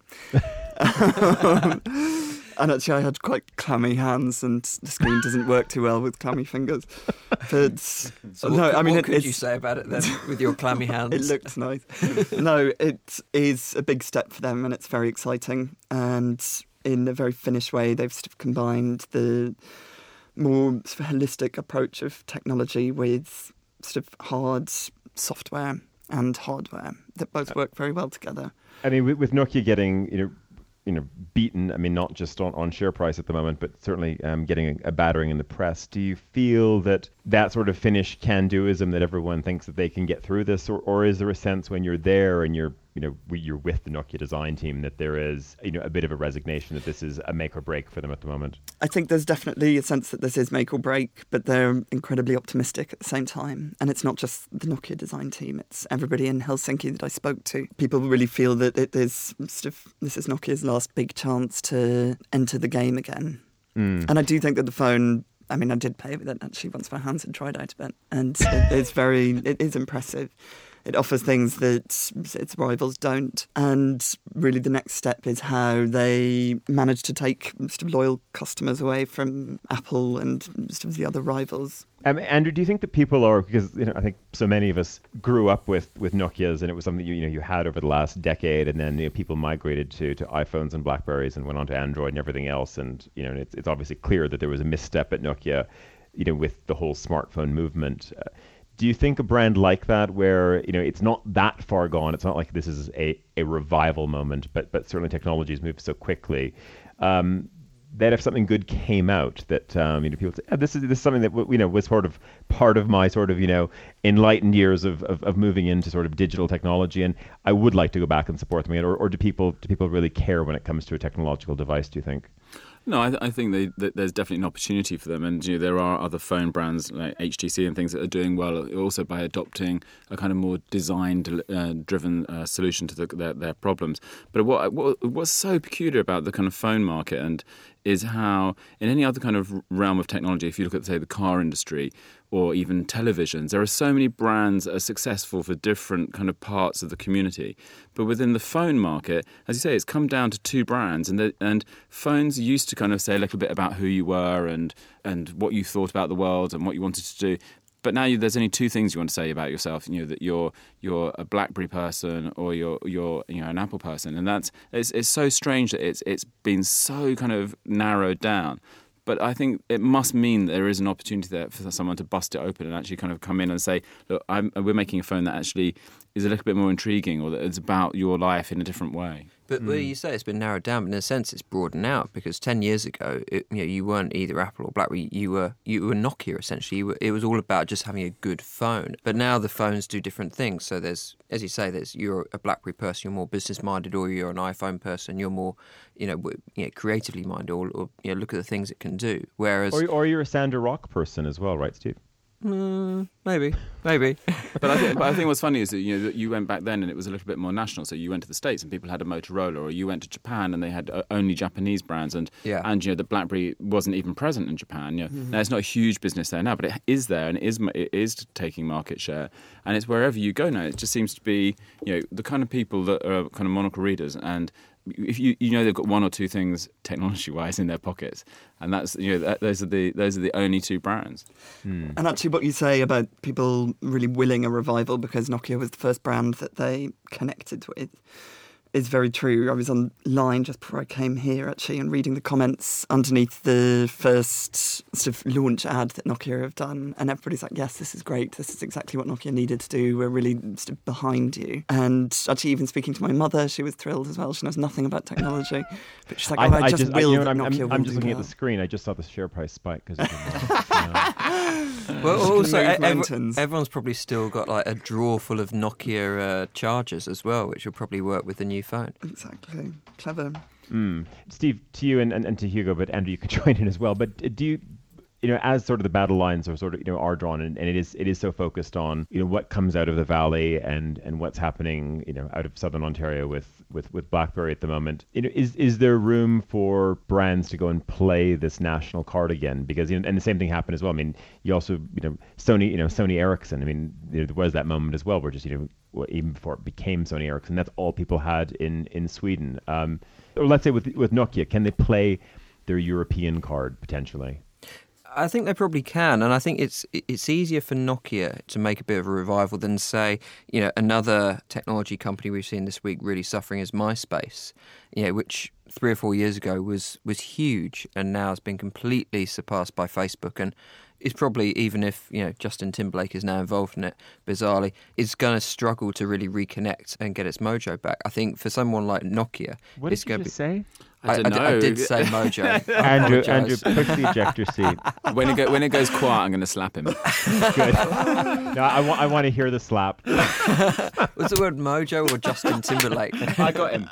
Speaker 4: And actually, I had quite clammy hands, and the screen doesn't work too well with clammy fingers. But
Speaker 7: So what could you say about it then, with your clammy hands?
Speaker 4: It looks nice. No, it is a big step for them, and it's very exciting. And in a very Finnish way, they've sort of combined the more sort of holistic approach of technology with sort of hard software and hardware that both work very well together.
Speaker 1: I mean, with Nokia getting beaten, I mean, not just on share price at the moment, but certainly getting a battering in the press. Do you feel that sort of Finnish can-doism that everyone thinks that they can get through this, or is there a sense when you're there and you're with the Nokia design team that there is a bit of a resignation that this is a make or break for them at the moment?
Speaker 4: I think there's definitely a sense that this is make or break, but they're incredibly optimistic at the same time. And it's not just the Nokia design team, it's everybody in Helsinki that I spoke to. People really feel that this is Nokia's last big chance to enter the game again. And I do think that the phone, I mean, I did play with it actually once my hands had dried out a bit, and it is impressive. It offers things that its rivals don't. And really the next step is how they manage to take sort of loyal customers away from Apple and sort of the other rivals.
Speaker 1: Andrew, do you think that people are, because I think so many of us grew up with Nokias, and it was something you had over the last decade, and then people migrated to iPhones and Blackberries and went on to Android and everything else, and it's obviously clear that there was a misstep at Nokia, with the whole smartphone movement. Do you think a brand like that, where it's not that far gone, it's not like this is a revival moment, but certainly technology has moved so quickly, that if something good came out, that people say, this is something that was sort of part of my sort of enlightened years of moving into sort of digital technology, and I would like to go back and support them again, or do people really care when it comes to a technological device? Do you think?
Speaker 6: No, I think there's definitely an opportunity for them, and there are other phone brands like HTC and things that are doing well, also by adopting a kind of more design-driven solution to their problems. But what's so peculiar about the kind of phone market and is how in any other kind of realm of technology, if you look at, say, the car industry or even televisions, there are so many brands that are successful for different kind of parts of the community. But within the phone market, as you say, it's come down to 2 brands, and phones used to kind of say a little bit about who you were and what you thought about the world and what you wanted to do. But now there's only two things you want to say about yourself. That you're a BlackBerry person or you're an Apple person, and it's so strange that it's been so kind of narrowed down. But I think it must mean that there is an opportunity there for someone to bust it open and actually kind of come in and say, look, we're making a phone that actually is a little bit more intriguing, or that it's about your life in a different way.
Speaker 7: But you say it's been narrowed down, but in a sense it's broadened out, because 10 years ago, you weren't either Apple or BlackBerry. You were Nokia, essentially. It was all about just having a good phone. But now the phones do different things. So there's, as you say, you're a BlackBerry person, you're more business-minded, or you're an iPhone person, you're more, creatively minded, or look at the things it can do. Whereas,
Speaker 1: or you're a Sandra Rock person as well, right, Steve?
Speaker 7: Maybe.
Speaker 6: But I think what's funny is that you went back then and it was a little bit more national. So you went to the States and people had a Motorola, or you went to Japan and they had only Japanese brands, and the BlackBerry wasn't even present in Japan. Now it's not a huge business there now, but it is there, and it is taking market share, and it's wherever you go now. It just seems to be the kind of people that are kind of Monocle readers, and if they've got one or two things technology-wise in their pockets, and that's those are the only two brands.
Speaker 4: And actually, what you say about people really willing a revival because Nokia was the first brand that they connected with is very true. I was online just before I came here, actually, and reading the comments underneath the first sort of launch ad that Nokia have done, and everybody's like, yes, this is great. This is exactly what Nokia needed to do. We're really sort of behind you. And actually, even speaking to my mother, she was thrilled as well. She knows nothing about technology, but she's like, I'm just
Speaker 1: looking at the screen. I just saw the share price spike because
Speaker 7: well, also, everyone's probably still got like a drawer full of Nokia chargers as well, which will probably work with the new phone.
Speaker 4: Exactly. Clever.
Speaker 1: Steve, to you and to Hugo, but Andrew, you could join in as well. But do you, as sort of the battle lines are sort of are drawn, and it is so focused on what comes out of the valley and what's happening out of southern Ontario with BlackBerry at the moment. Is there room for brands to go and play this national card again? Because and the same thing happened as well. I mean, you also Sony Ericsson. I mean, there was that moment as well where just even before it became Sony Ericsson, that's all people had in Sweden. Or let's say with Nokia, can they play their European card potentially?
Speaker 7: I think they probably can, and I think it's easier for Nokia to make a bit of a revival than, say, another technology company we've seen this week really suffering is MySpace, which 3 or 4 years ago was huge, and now has been completely surpassed by Facebook, and is probably, even if Justin Timberlake is now involved in it, bizarrely, is going to struggle to really reconnect and get its mojo back. I think for someone like Nokia,
Speaker 1: what did you just say?
Speaker 7: I did say mojo.
Speaker 1: Andrew, push the ejector seat.
Speaker 6: When it goes quiet, I'm going to slap him.
Speaker 1: Good. No, I want to hear the slap.
Speaker 7: Was the word mojo or Justin Timberlake?
Speaker 6: I got him.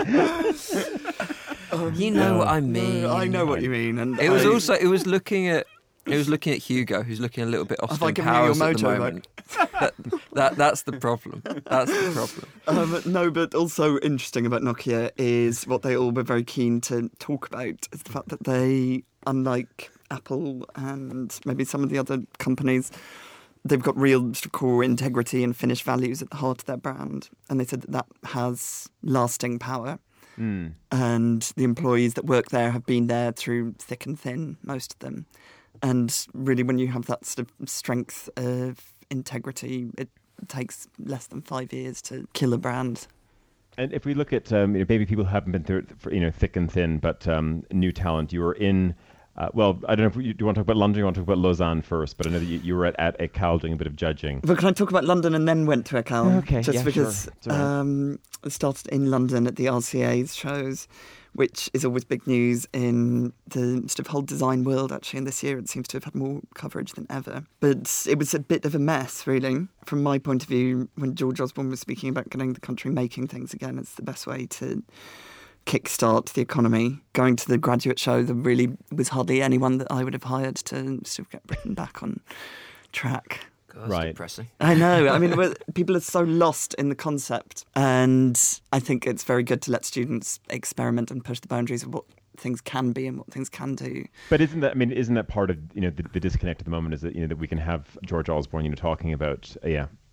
Speaker 7: You know what I mean.
Speaker 4: I know what you mean. And
Speaker 7: it was looking at Hugo, who's looking a little bit Austin Powers at the moment. That's the problem. That's the problem.
Speaker 4: No, but also interesting about Nokia is what they all were very keen to talk about is the fact that they, unlike Apple and maybe some of the other companies, they've got real core integrity and Finnish values at the heart of their brand. And they said that has lasting power. And the employees that work there have been there through thick and thin, most of them. And really, when you have that sort of strength of integrity, it takes less than 5 years to kill a brand.
Speaker 1: And if we look at maybe people who haven't been through it thick and thin, but new talent, you were in. Well, I don't know if you want to talk about London, you want to talk about Lausanne first, but I know that you were at ECAL doing a bit of judging.
Speaker 4: But can I talk about London and then went to ECAL?
Speaker 1: Okay,
Speaker 4: just because
Speaker 1: sure.
Speaker 4: I started in London at the RCA's shows, which is always big news in the sort of whole design world, actually. And this year it seems to have had more coverage than ever. But it was a bit of a mess, really. From my point of view, when George Osborne was speaking about getting the country making things again, it's the best way to kickstart the economy. Going to the graduate show, there really was hardly anyone that I would have hired to sort of get Britain back on track.
Speaker 7: God, that's depressing.
Speaker 4: I know. I mean, people are so lost in the concept, and I think it's very good to let students experiment and push the boundaries of what things can be and what things can do.
Speaker 1: But isn't that part of the disconnect at the moment? Is that that we can have George Osborne talking about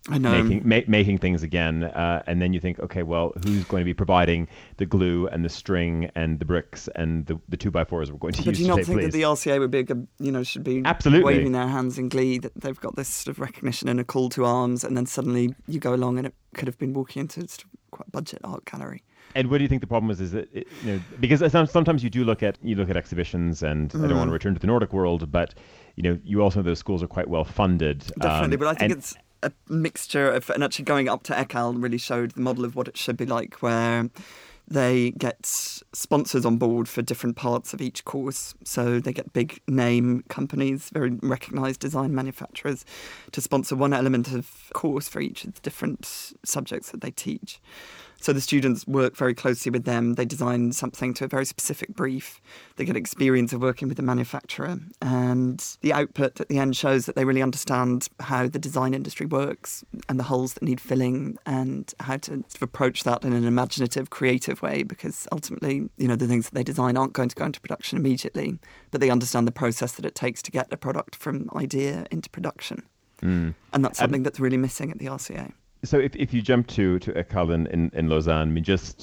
Speaker 4: I know.
Speaker 1: making things again, and then you think, okay, well, who's going to be providing the glue and the string and the bricks and the 2x4s we're going to use?
Speaker 4: But do you not think that the RCA would be a good, should be
Speaker 1: absolutely
Speaker 4: waving their hands in glee that they've got this sort of recognition and a call to arms, and then suddenly you go along and it could have been walking into sort of quite a budget art gallery.
Speaker 1: And what do you think the problem is that because sometimes you look at exhibitions, and I don't want to return to the Nordic world, but you also know those schools are quite well funded.
Speaker 4: Definitely, but I think it's a mixture of, and actually going up to ECAL really showed the model of what it should be like, where they get sponsors on board for different parts of each course. So they get big name companies, very recognised design manufacturers, to sponsor one element of course for each of the different subjects that they teach. So the students work very closely with them. They design something to a very specific brief. They get experience of working with the manufacturer. And the output at the end shows that they really understand how the design industry works and the holes that need filling and how to sort of approach that in an imaginative, creative way, because ultimately, the things that they design aren't going to go into production immediately, but they understand the process that it takes to get a product from idea into production. And that's something that's really missing at the RCA.
Speaker 1: So if you jump to ECAL in Lausanne,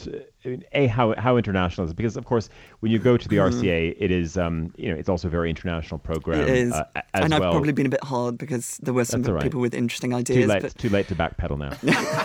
Speaker 1: how international is it? Because of course, when you go to the RCA, it is it's also a very international program.
Speaker 4: It is, and I've
Speaker 1: well.
Speaker 4: probably been a bit hard because there were some people with interesting ideas.
Speaker 1: Too late to backpedal now.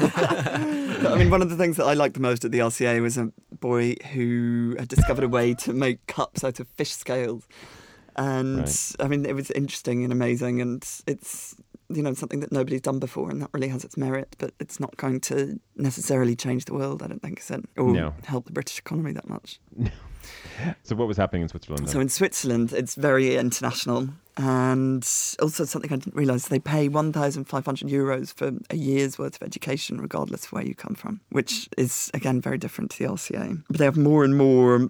Speaker 4: But, one of the things that I liked the most at the RCA was a boy who had discovered a way to make cups out of fish scales, and it was interesting and amazing, and it's something that nobody's done before, and that really has its merit, but it's not going to necessarily change the world, I don't think, or help the British economy that much. No.
Speaker 1: So what was happening in Switzerland then?
Speaker 4: So in Switzerland, it's very international, and also something I didn't realise, they pay €1,500 for a year's worth of education, regardless of where you come from, which is, again, very different to the RCA. But they have more and more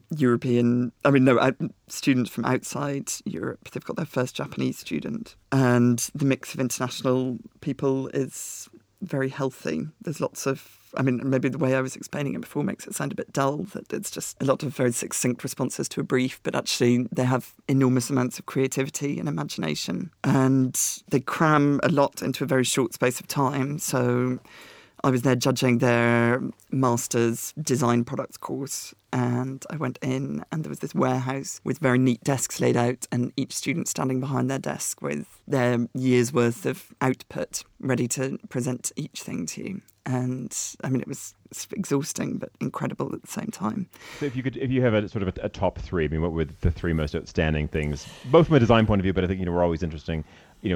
Speaker 4: students from outside Europe. They've got their first Japanese student, and the mix of international people is very healthy. There's lots of, maybe the way I was explaining it before makes it sound a bit dull, that it's just a lot of very succinct responses to a brief, but actually they have enormous amounts of creativity and imagination, and they cram a lot into a very short space of time. So I was there judging their master's design products course, and I went in and there was this warehouse with very neat desks laid out, and each student standing behind their desk with their year's worth of output ready to present each thing to you. And it was exhausting but incredible at the same time.
Speaker 1: So if you have a sort of a top three, what were the three most outstanding things, both from a design point of view, but I think we're always interesting,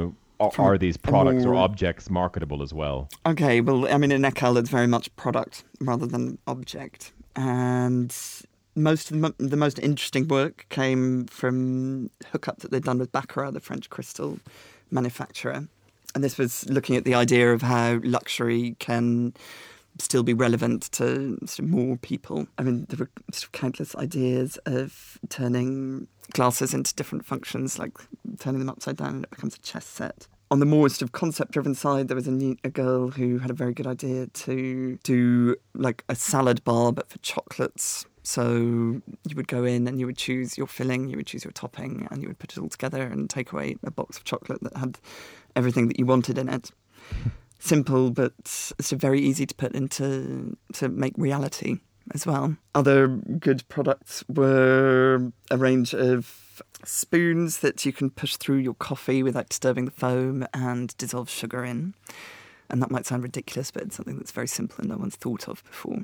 Speaker 1: are these products or objects marketable as well? Okay,
Speaker 4: well, in ECAL it's very much product rather than object. And most of the most interesting work came from hookup that they'd done with Baccarat, the French crystal manufacturer. And this was looking at the idea of how luxury can still be relevant to sort of more people. There were sort of countless ideas of turning glasses into different functions, like turning them upside down and it becomes a chess set. On the more sort of concept-driven side, there was a girl who had a very good idea to do like a salad bar, but for chocolates. So you would go in and you would choose your filling, you would choose your topping, and you would put it all together and take away a box of chocolate that had everything that you wanted in it. Simple, but it's very easy to make reality as well. Other good products were a range of spoons that you can push through your coffee without disturbing the foam and dissolve sugar in. And that might sound ridiculous, but it's something that's very simple and no one's thought of before.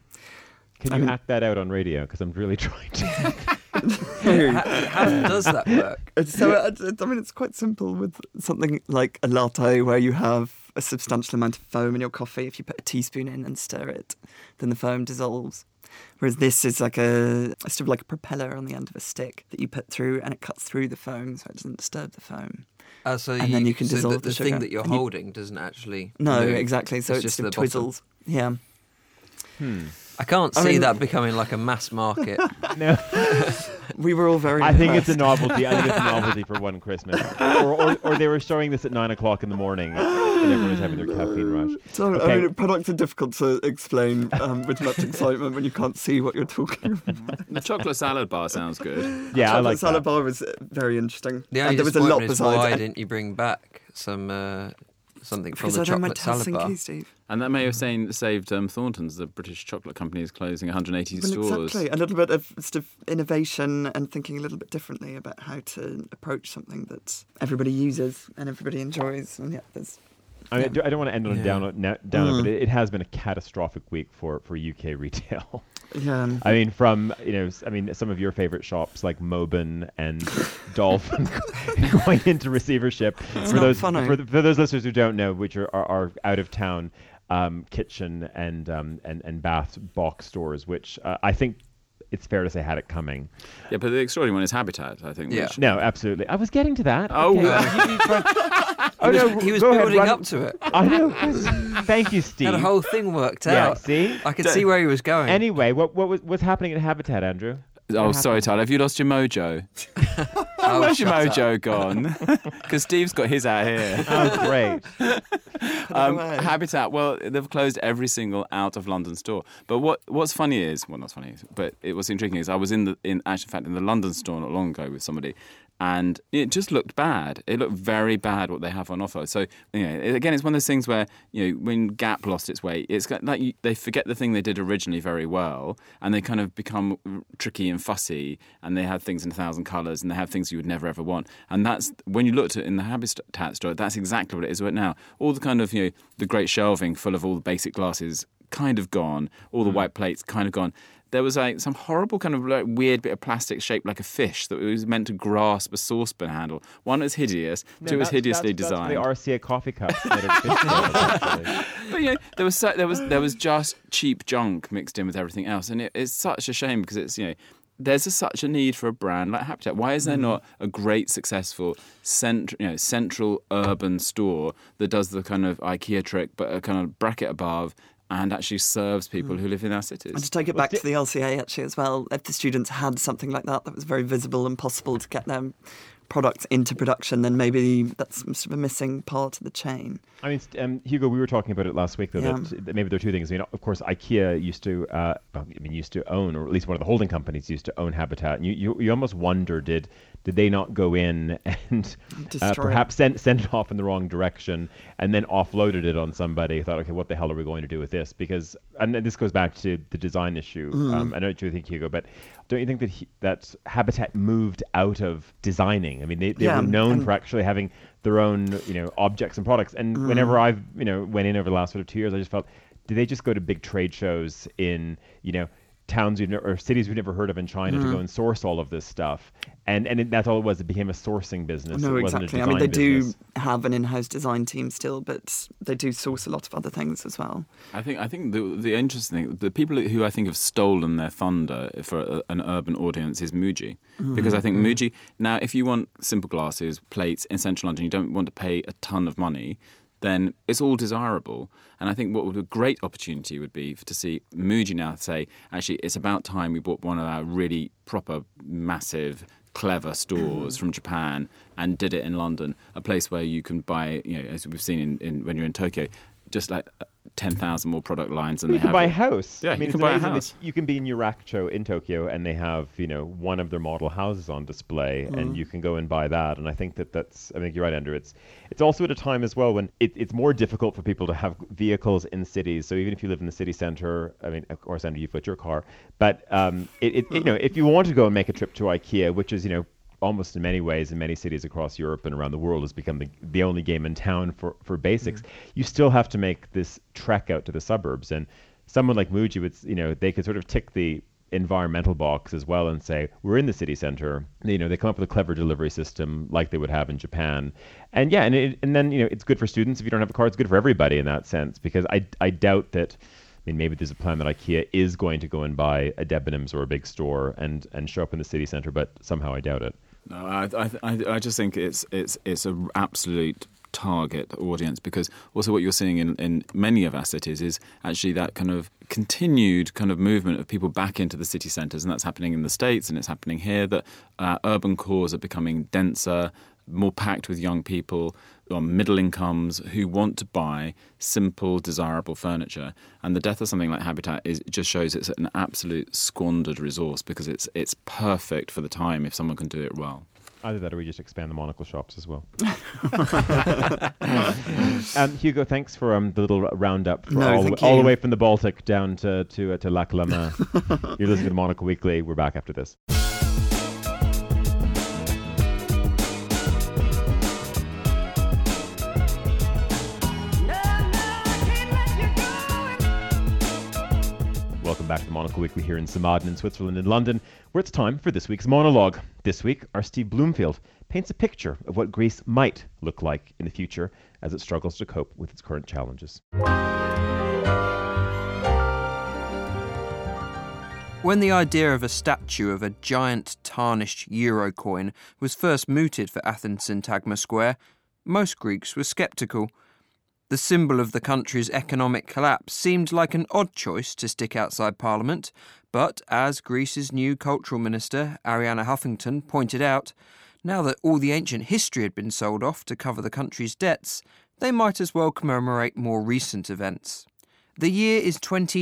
Speaker 1: Can you act that out on radio? Because I'm really trying to.
Speaker 7: How does that work?
Speaker 4: So, it's quite simple with something like a latte where you have a substantial amount of foam in your coffee. If you put a teaspoon in and stir it, then the foam dissolves. Whereas this is like a sort of like a propeller on the end of a stick that you put through, and it cuts through the foam so it doesn't disturb the foam. Then you can dissolve the sugar.
Speaker 7: The thing that you're holding doesn't actually
Speaker 4: No,
Speaker 7: move.
Speaker 4: exactly. So it's just the twizzles. Yeah.
Speaker 7: I can't see that becoming like a mass market.
Speaker 1: No.
Speaker 4: We were all very
Speaker 1: I think it's a novelty. I think it's a novelty for one Christmas. Or they were showing this at 9:00 in the morning and everyone was having their caffeine rush.
Speaker 4: So,
Speaker 1: okay.
Speaker 4: Products are difficult to explain with much excitement when you can't see what you're talking about.
Speaker 6: The chocolate salad bar sounds good.
Speaker 1: Yeah, I like
Speaker 4: that. The salad bar was very interesting.
Speaker 7: The only
Speaker 4: there was a lot
Speaker 7: is
Speaker 4: besides.
Speaker 7: why didn't you bring back some something from
Speaker 4: Because
Speaker 7: the
Speaker 4: I don't went
Speaker 7: chocolate
Speaker 4: to
Speaker 7: salad bar.
Speaker 4: Helsinki, Steve.
Speaker 6: And that may have saved Thornton's, the British chocolate company, is closing 180
Speaker 4: Well,
Speaker 6: stores.
Speaker 4: exactly. A little bit of sort of innovation and thinking a little bit differently about how to approach something that everybody uses and everybody enjoys. And there's...
Speaker 1: I mean, I don't want to end on a downer, but it has been a catastrophic week for UK retail.
Speaker 4: Yeah.
Speaker 1: I mean, some of your favorite shops like Moban and Dolphin going into receivership.
Speaker 4: It's
Speaker 1: for
Speaker 4: not
Speaker 1: those
Speaker 4: funny.
Speaker 1: for those listeners who don't know, which are out of town kitchen and bath box stores, which I think it's fair to say had it coming.
Speaker 6: Yeah, but the extraordinary one is Habitat, I think.
Speaker 7: Yeah.
Speaker 6: Which,
Speaker 1: No, absolutely. I was getting to that.
Speaker 6: Oh.
Speaker 1: Okay.
Speaker 7: He was
Speaker 1: go ahead,
Speaker 7: building
Speaker 1: run-
Speaker 7: up to it.
Speaker 1: I know. Thank you, Steve.
Speaker 7: Had a whole thing worked
Speaker 1: Yeah,
Speaker 7: out.
Speaker 1: see?
Speaker 7: I could see where he was going.
Speaker 1: Anyway, what's happening at Habitat, Andrew?
Speaker 6: Oh, sorry, Tyler. Have you lost your mojo?
Speaker 7: Oh,
Speaker 6: Where's your
Speaker 7: shut
Speaker 6: mojo gone? Because Steve's got his out here.
Speaker 1: Oh, great.
Speaker 6: Habitat, well, they've closed every single out of London store. But what's funny is, well, not funny, but what's intriguing is I was in the London store not long ago with somebody, and it just looked bad. It looked very bad what they have on offer. So, again, it's one of those things where, when Gap lost its way, it's like they forget the thing they did originally very well, and they kind of become tricky and fussy, and they have things in 1,000 colours, and they have things you would never ever want. And that's, when you looked at it in the Habitat store, that's exactly what it is right now. All the kind of, the great shelving full of all the basic glasses kind of gone, all the white plates kind of gone. There was some horrible kind of weird bit of plastic shaped like a fish that was meant to grasp a saucepan handle. One was hideous, two was hideously designed.
Speaker 1: That's the RCA coffee cups. But
Speaker 6: there was just cheap junk mixed in with everything else, and it's such a shame because it's there's such a need for a brand like Habitat. Why is there not a great, successful, central urban store that does the kind of IKEA trick, but a kind of bracket above, and actually serves people who live in our cities?
Speaker 4: And to take it back to the LCA actually as well, if the students had something like that was very visible and possible to get them products into production, then maybe that's sort of a missing part of the chain.
Speaker 1: I mean, Hugo, we were talking about it last week, though, that maybe there are two things. I mean, of course, IKEA used to own, or at least one of the holding companies used to own Habitat. And you almost wonder, did they not go in and perhaps send it off in the wrong direction and then offloaded it on somebody? Thought, okay, what the hell are we going to do with this? Because, and this goes back to the design issue. I don't know what you think, Hugo, but don't you think that Habitat moved out of designing? I mean, they were known for actually having their own, objects and products. And whenever I've, went in over the last sort of 2 years, I just felt, did they just go to big trade shows in, towns or cities we've never heard of in China to go and source all of this stuff? And that's all it was. It became a sourcing business.
Speaker 4: No,
Speaker 1: it wasn't
Speaker 4: exactly.
Speaker 1: a design
Speaker 4: they
Speaker 1: business.
Speaker 4: do have an in-house design team still, but they do source a lot of other things as well.
Speaker 6: I think the interesting thing, the people who I think have stolen their thunder for an urban audience is Muji. Because I think Muji, now if you want simple glasses, plates in central London, you don't want to pay a ton of money, then it's all desirable. And I think what a great opportunity would be to see Muji now say, actually, it's about time we bought one of our really proper, massive, clever stores from Japan and did it in London, a place where you can buy, as we've seen in when you're in Tokyo, just like 10,000 more product lines than they have.
Speaker 1: You can buy a house.
Speaker 6: Yeah,
Speaker 1: I mean,
Speaker 6: you can
Speaker 1: it's
Speaker 6: buy a
Speaker 1: amazing
Speaker 6: house.
Speaker 1: that you can be in Yurakucho in Tokyo and they have, one of their model houses on display and you can go and buy that. And I think that's, I think you're right, Andrew. It's also at a time as well when it's more difficult for people to have vehicles in cities. So even if you live in the city centre, I mean, of course, Andrew, you've got your car. But, if you want to go and make a trip to IKEA, which is, almost in many ways in many cities across Europe and around the world has become the only game in town for basics, you still have to make this trek out to the suburbs. And someone like Muji would, they could sort of tick the environmental box as well and say, we're in the city center. They come up with a clever delivery system like they would have in Japan. And and then, it's good for students. If you don't have a car, it's good for everybody in that sense, because I doubt that, maybe there's a plan that IKEA is going to go and buy a Debenhams or a big store and show up in the city center, but somehow I doubt it.
Speaker 6: No, I just think it's an absolute target audience, because also what you're seeing in many of our cities is actually that kind of continued kind of movement of people back into the city centres, and that's happening in the States and it's happening here, that urban cores are becoming denser, more packed with young people on middle incomes who want to buy simple, desirable furniture. And the death of something like Habitat just shows it's an absolute squandered resource, because it's perfect for the time if someone can do it well.
Speaker 1: Either that or we just expand the monocle shops as well. Hugo, thanks for the little roundup for all the way from the Baltic down to Lac La Main. You're listening to Monocle Weekly. We're back after this. Welcome back to the Monocle Weekly here in Samaden in Switzerland in London, where it's time for this week's monologue. This week, our Steve Bloomfield paints a picture of what Greece might look like in the future as it struggles to cope with its current challenges.
Speaker 7: When the idea of a statue of a giant tarnished euro coin was first mooted for Athens' Syntagma Square, most Greeks were sceptical. The symbol of the country's economic collapse seemed like an odd choice to stick outside Parliament, but as Greece's new cultural minister, Ariana Huffington, pointed out, now that all the ancient history had been sold off to cover the country's debts, they might as well commemorate more recent events. The year is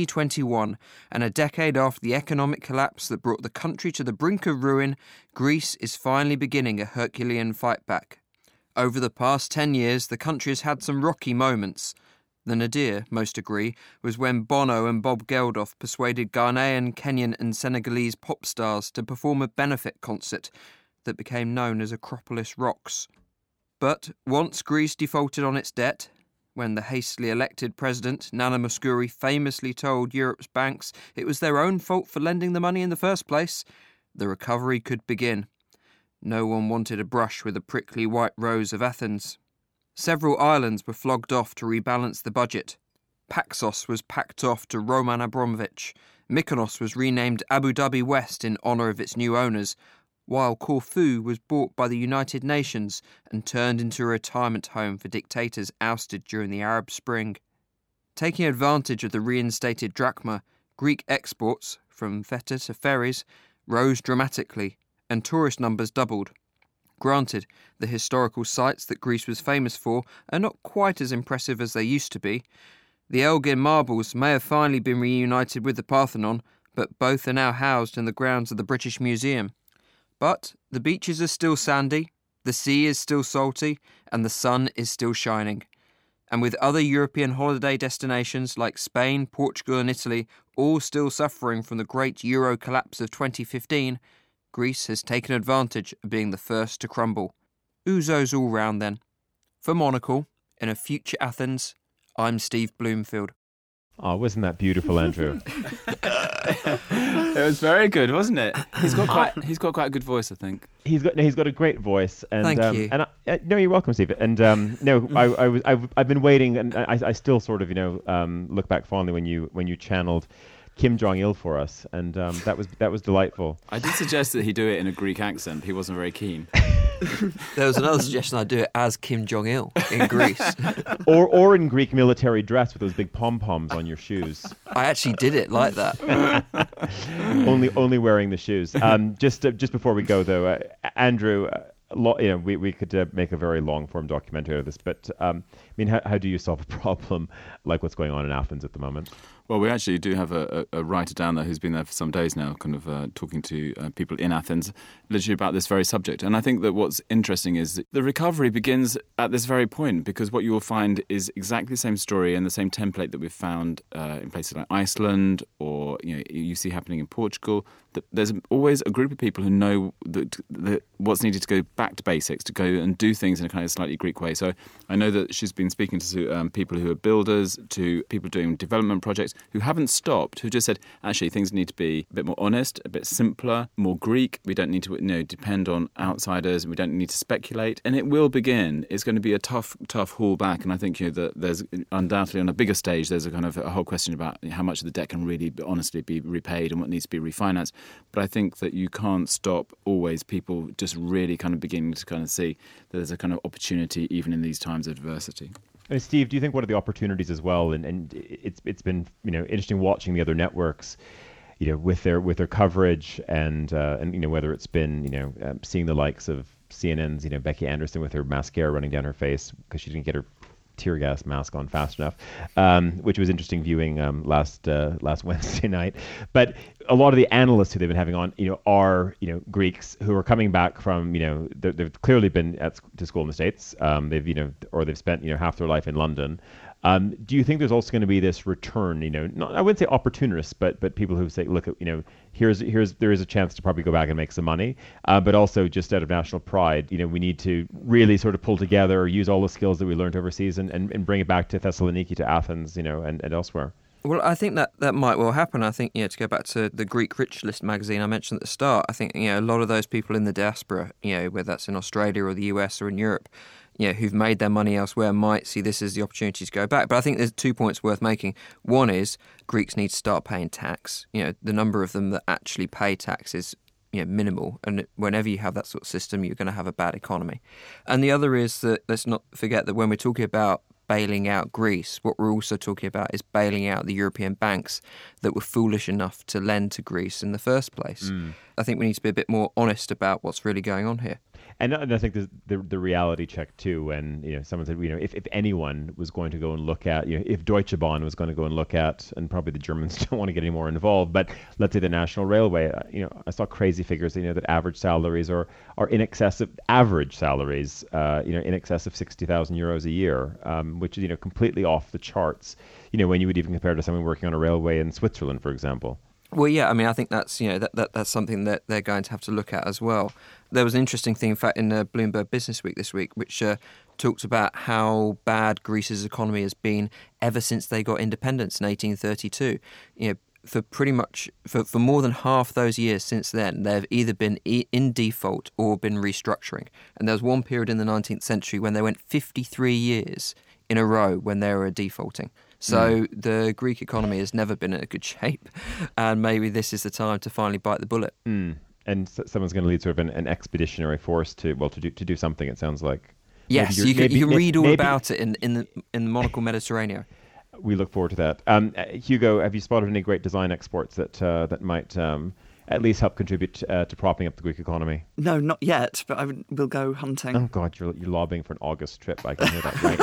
Speaker 7: 2021, and a decade after the economic collapse that brought the country to the brink of ruin, Greece is finally beginning a Herculean fight back. Over the past 10 years, the country has had some rocky moments. The nadir, most agree, was when Bono and Bob Geldof persuaded Ghanaian, Kenyan and Senegalese pop stars to perform a benefit concert that became known as Acropolis Rocks. But once Greece defaulted on its debt, when the hastily elected president, Nana Mouskouri, famously told Europe's banks it was their own fault for lending the money in the first place, the recovery could begin. No one wanted a brush with the prickly white rose of Athens. Several islands were flogged off to rebalance the budget. Paxos was packed off to Roman Abramovich. Mykonos was renamed Abu Dhabi West in honour of its new owners, while Corfu was bought by the United Nations and turned into a retirement home for dictators ousted during the Arab Spring. Taking advantage of the reinstated drachma, Greek exports, from feta to ferries, rose dramatically, and tourist numbers doubled. Granted, the historical sites that Greece was famous for are not quite as impressive as they used to be. The Elgin marbles may have finally been reunited with the Parthenon, but both are now housed in the grounds of the British Museum. But the beaches are still sandy, the sea is still salty, and the sun is still shining. And with other European holiday destinations like Spain, Portugal and Italy all still suffering from the great Euro collapse of 2015, Greece has taken advantage of being the first to crumble. Ouzos all round then. For Monocle, in a future Athens, I'm Steve Bloomfield.
Speaker 1: Oh, wasn't that beautiful, Andrew?
Speaker 6: It was very good, wasn't it? He's got quite a good voice, I think.
Speaker 1: He's got a great voice. And,
Speaker 7: Thank you.
Speaker 1: And no, you're welcome, Steve. And I've been waiting, and I still sort of look back fondly when you channeled Kim Jong-il for us, and that was delightful.
Speaker 6: I did suggest that he do it in a Greek accent. He wasn't very keen.
Speaker 7: There was another suggestion I'd do it as Kim Jong-il in Greece.
Speaker 1: or in Greek military dress with those big pom-poms on your shoes.
Speaker 7: I actually did it like that.
Speaker 1: only wearing the shoes. Just before we go though, Andrew, we could make a very long-form documentary out of this, but how do you solve a problem like what's going on in Athens at the moment?
Speaker 6: Well, we actually do have a writer down there who's been there for some days now, kind of talking to people in Athens, literally about this very subject. And I think that what's interesting is that the recovery begins at this very point, because what you will find is exactly the same story and the same template that we've found in places like Iceland, or you see happening in Portugal. That there's always a group of people who know that what's needed to go back to basics, to go and do things in a kind of slightly Greek way. So I know that she's been speaking to people who are builders, to people doing development projects, who haven't stopped, who just said, actually, things need to be a bit more honest, a bit simpler, more Greek. We don't need to depend on outsiders, and we don't need to speculate. And it will begin. It's going to be a tough haul back. And I think that there's undoubtedly on a bigger stage, there's a whole question about how much of the debt can really honestly be repaid and what needs to be refinanced. But I think that you can't stop always people just really kind of beginning to kind of see that there's a kind of opportunity even in these times of adversity.
Speaker 1: And Steve, do you think one of the opportunities as well, and it's been interesting watching the other networks, with their coverage and whether it's been seeing the likes of CNN's Becky Anderson with her mascara running down her face because she didn't get her tear gas mask on fast enough, which was interesting viewing last Wednesday night. But a lot of the analysts who they've been having on, are Greeks who are coming back from, they've clearly been to school in the States. They've spent half their life in London. Do you think there's also going to be this return? I wouldn't say opportunists, but people who say, look, there is a chance to probably go back and make some money, but also just out of national pride, we need to really sort of pull together, use all the skills that we learned overseas, and bring it back to Thessaloniki, to Athens, and elsewhere.
Speaker 7: Well, I think that might well happen. I think, to go back to the Greek Rich List magazine I mentioned at the start, I think, a lot of those people in the diaspora, whether that's in Australia or the US or in Europe, who've made their money elsewhere might see this as the opportunity to go back. But I think there's 2 points worth making. One is Greeks need to start paying tax. The number of them that actually pay tax is minimal. And whenever you have that sort of system, you're going to have a bad economy. And the other is that let's not forget that when we're talking about bailing out Greece, what we're also talking about is bailing out the European banks that were foolish enough to lend to Greece in the first place. I think we need to be a bit more honest about what's really going on here.
Speaker 1: And I think the reality check too, when someone said, if anyone was going to go and look at, if Deutsche Bahn was going to go and look at, and probably the Germans don't want to get any more involved, but let's say the National Railway, I saw crazy figures, that average salaries are in excess of average salaries, in excess of 60,000 euros a year, which is completely off the charts, when you would even compare to someone working on a railway in Switzerland, for example.
Speaker 7: Well, yeah, I think that's that's something that they're going to have to look at as well. There was an interesting thing, in fact, in Bloomberg Business Week this week, which talked about how bad Greece's economy has been ever since they got independence in 1832. For pretty much for more than half those years since then, they've either been in default or been restructuring. And there was one period in the 19th century when they went 53 years in a row when they were defaulting. So the Greek economy has never been in a good shape, and maybe this is the time to finally bite the bullet.
Speaker 1: And someone's going to lead sort of an expeditionary force to do something. It sounds like.
Speaker 7: Yes, you can read all about it in the Monocle Mediterranean.
Speaker 1: We look forward to that. Hugo, have you spotted any great design exports that might at least help contribute to propping up the Greek economy?
Speaker 4: No, not yet, but we'll go hunting.
Speaker 1: Oh God, you're lobbying for an August trip. I can hear that right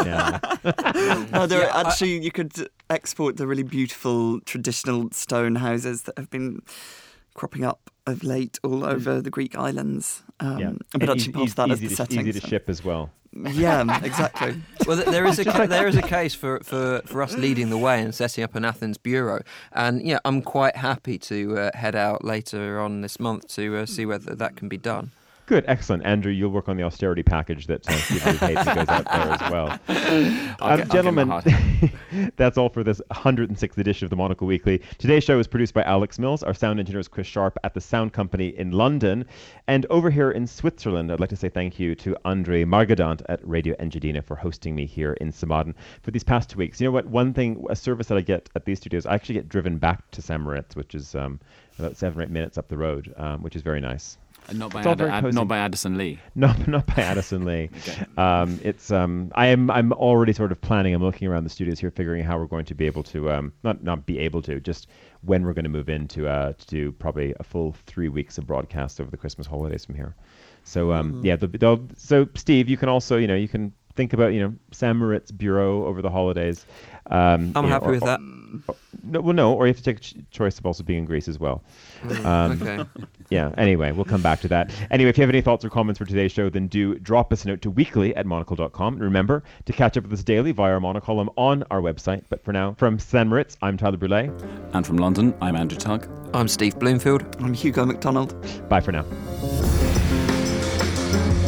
Speaker 1: now.
Speaker 4: No, actually, you could export the really beautiful traditional stone houses that have been cropping up of late all over the Greek islands. But actually, part of that is the setting.
Speaker 1: Easy to ship as well.
Speaker 4: Yeah, exactly.
Speaker 7: Well, there is a case for us leading the way and setting up an Athens bureau, and I'm quite happy to head out later on this month to see whether that can be done.
Speaker 1: Good, excellent. Andrew, you'll work on the austerity package that Steve Hayes goes out there as well. Gentlemen, that's all for this 106th edition of the Monocle Weekly. Today's show is produced by Alex Mills. Our sound engineer is Chris Sharp at the Sound Company in London. And over here in Switzerland, I'd like to say thank you to Andre Margadant at Radio Engadina for hosting me here in Samaden for these past 2 weeks. You know what? One thing, a service that I get at these studios, I actually get driven back to St. Moritz, which is about 7 or 8 minutes up the road, which is very nice.
Speaker 6: And not by Addison Lee.
Speaker 1: No, not by Addison Lee.
Speaker 6: Okay.
Speaker 1: I'm already sort of planning. I'm looking around the studios here, figuring how we're going to be able to not be able to, just when we're going to move in to do probably a full 3 weeks of broadcast over the Christmas holidays from here. So so Steve, you can also you can think about St. Moritz Bureau over the holidays.
Speaker 7: I'm happy with that.
Speaker 1: Or you have to take a choice of also being in Greece as well.
Speaker 7: Okay.
Speaker 1: Yeah, anyway, we'll come back to that. Anyway, if you have any thoughts or comments for today's show, then do drop us a note to weekly@monocle.com. And remember to catch up with us daily via our monocolumn on our website. But for now, from St. Moritz, I'm Tyler Brûlé.
Speaker 6: And from London, I'm Andrew Tugg.
Speaker 7: I'm Steve Bloomfield.
Speaker 4: I'm Hugo McDonald.
Speaker 1: Bye for now.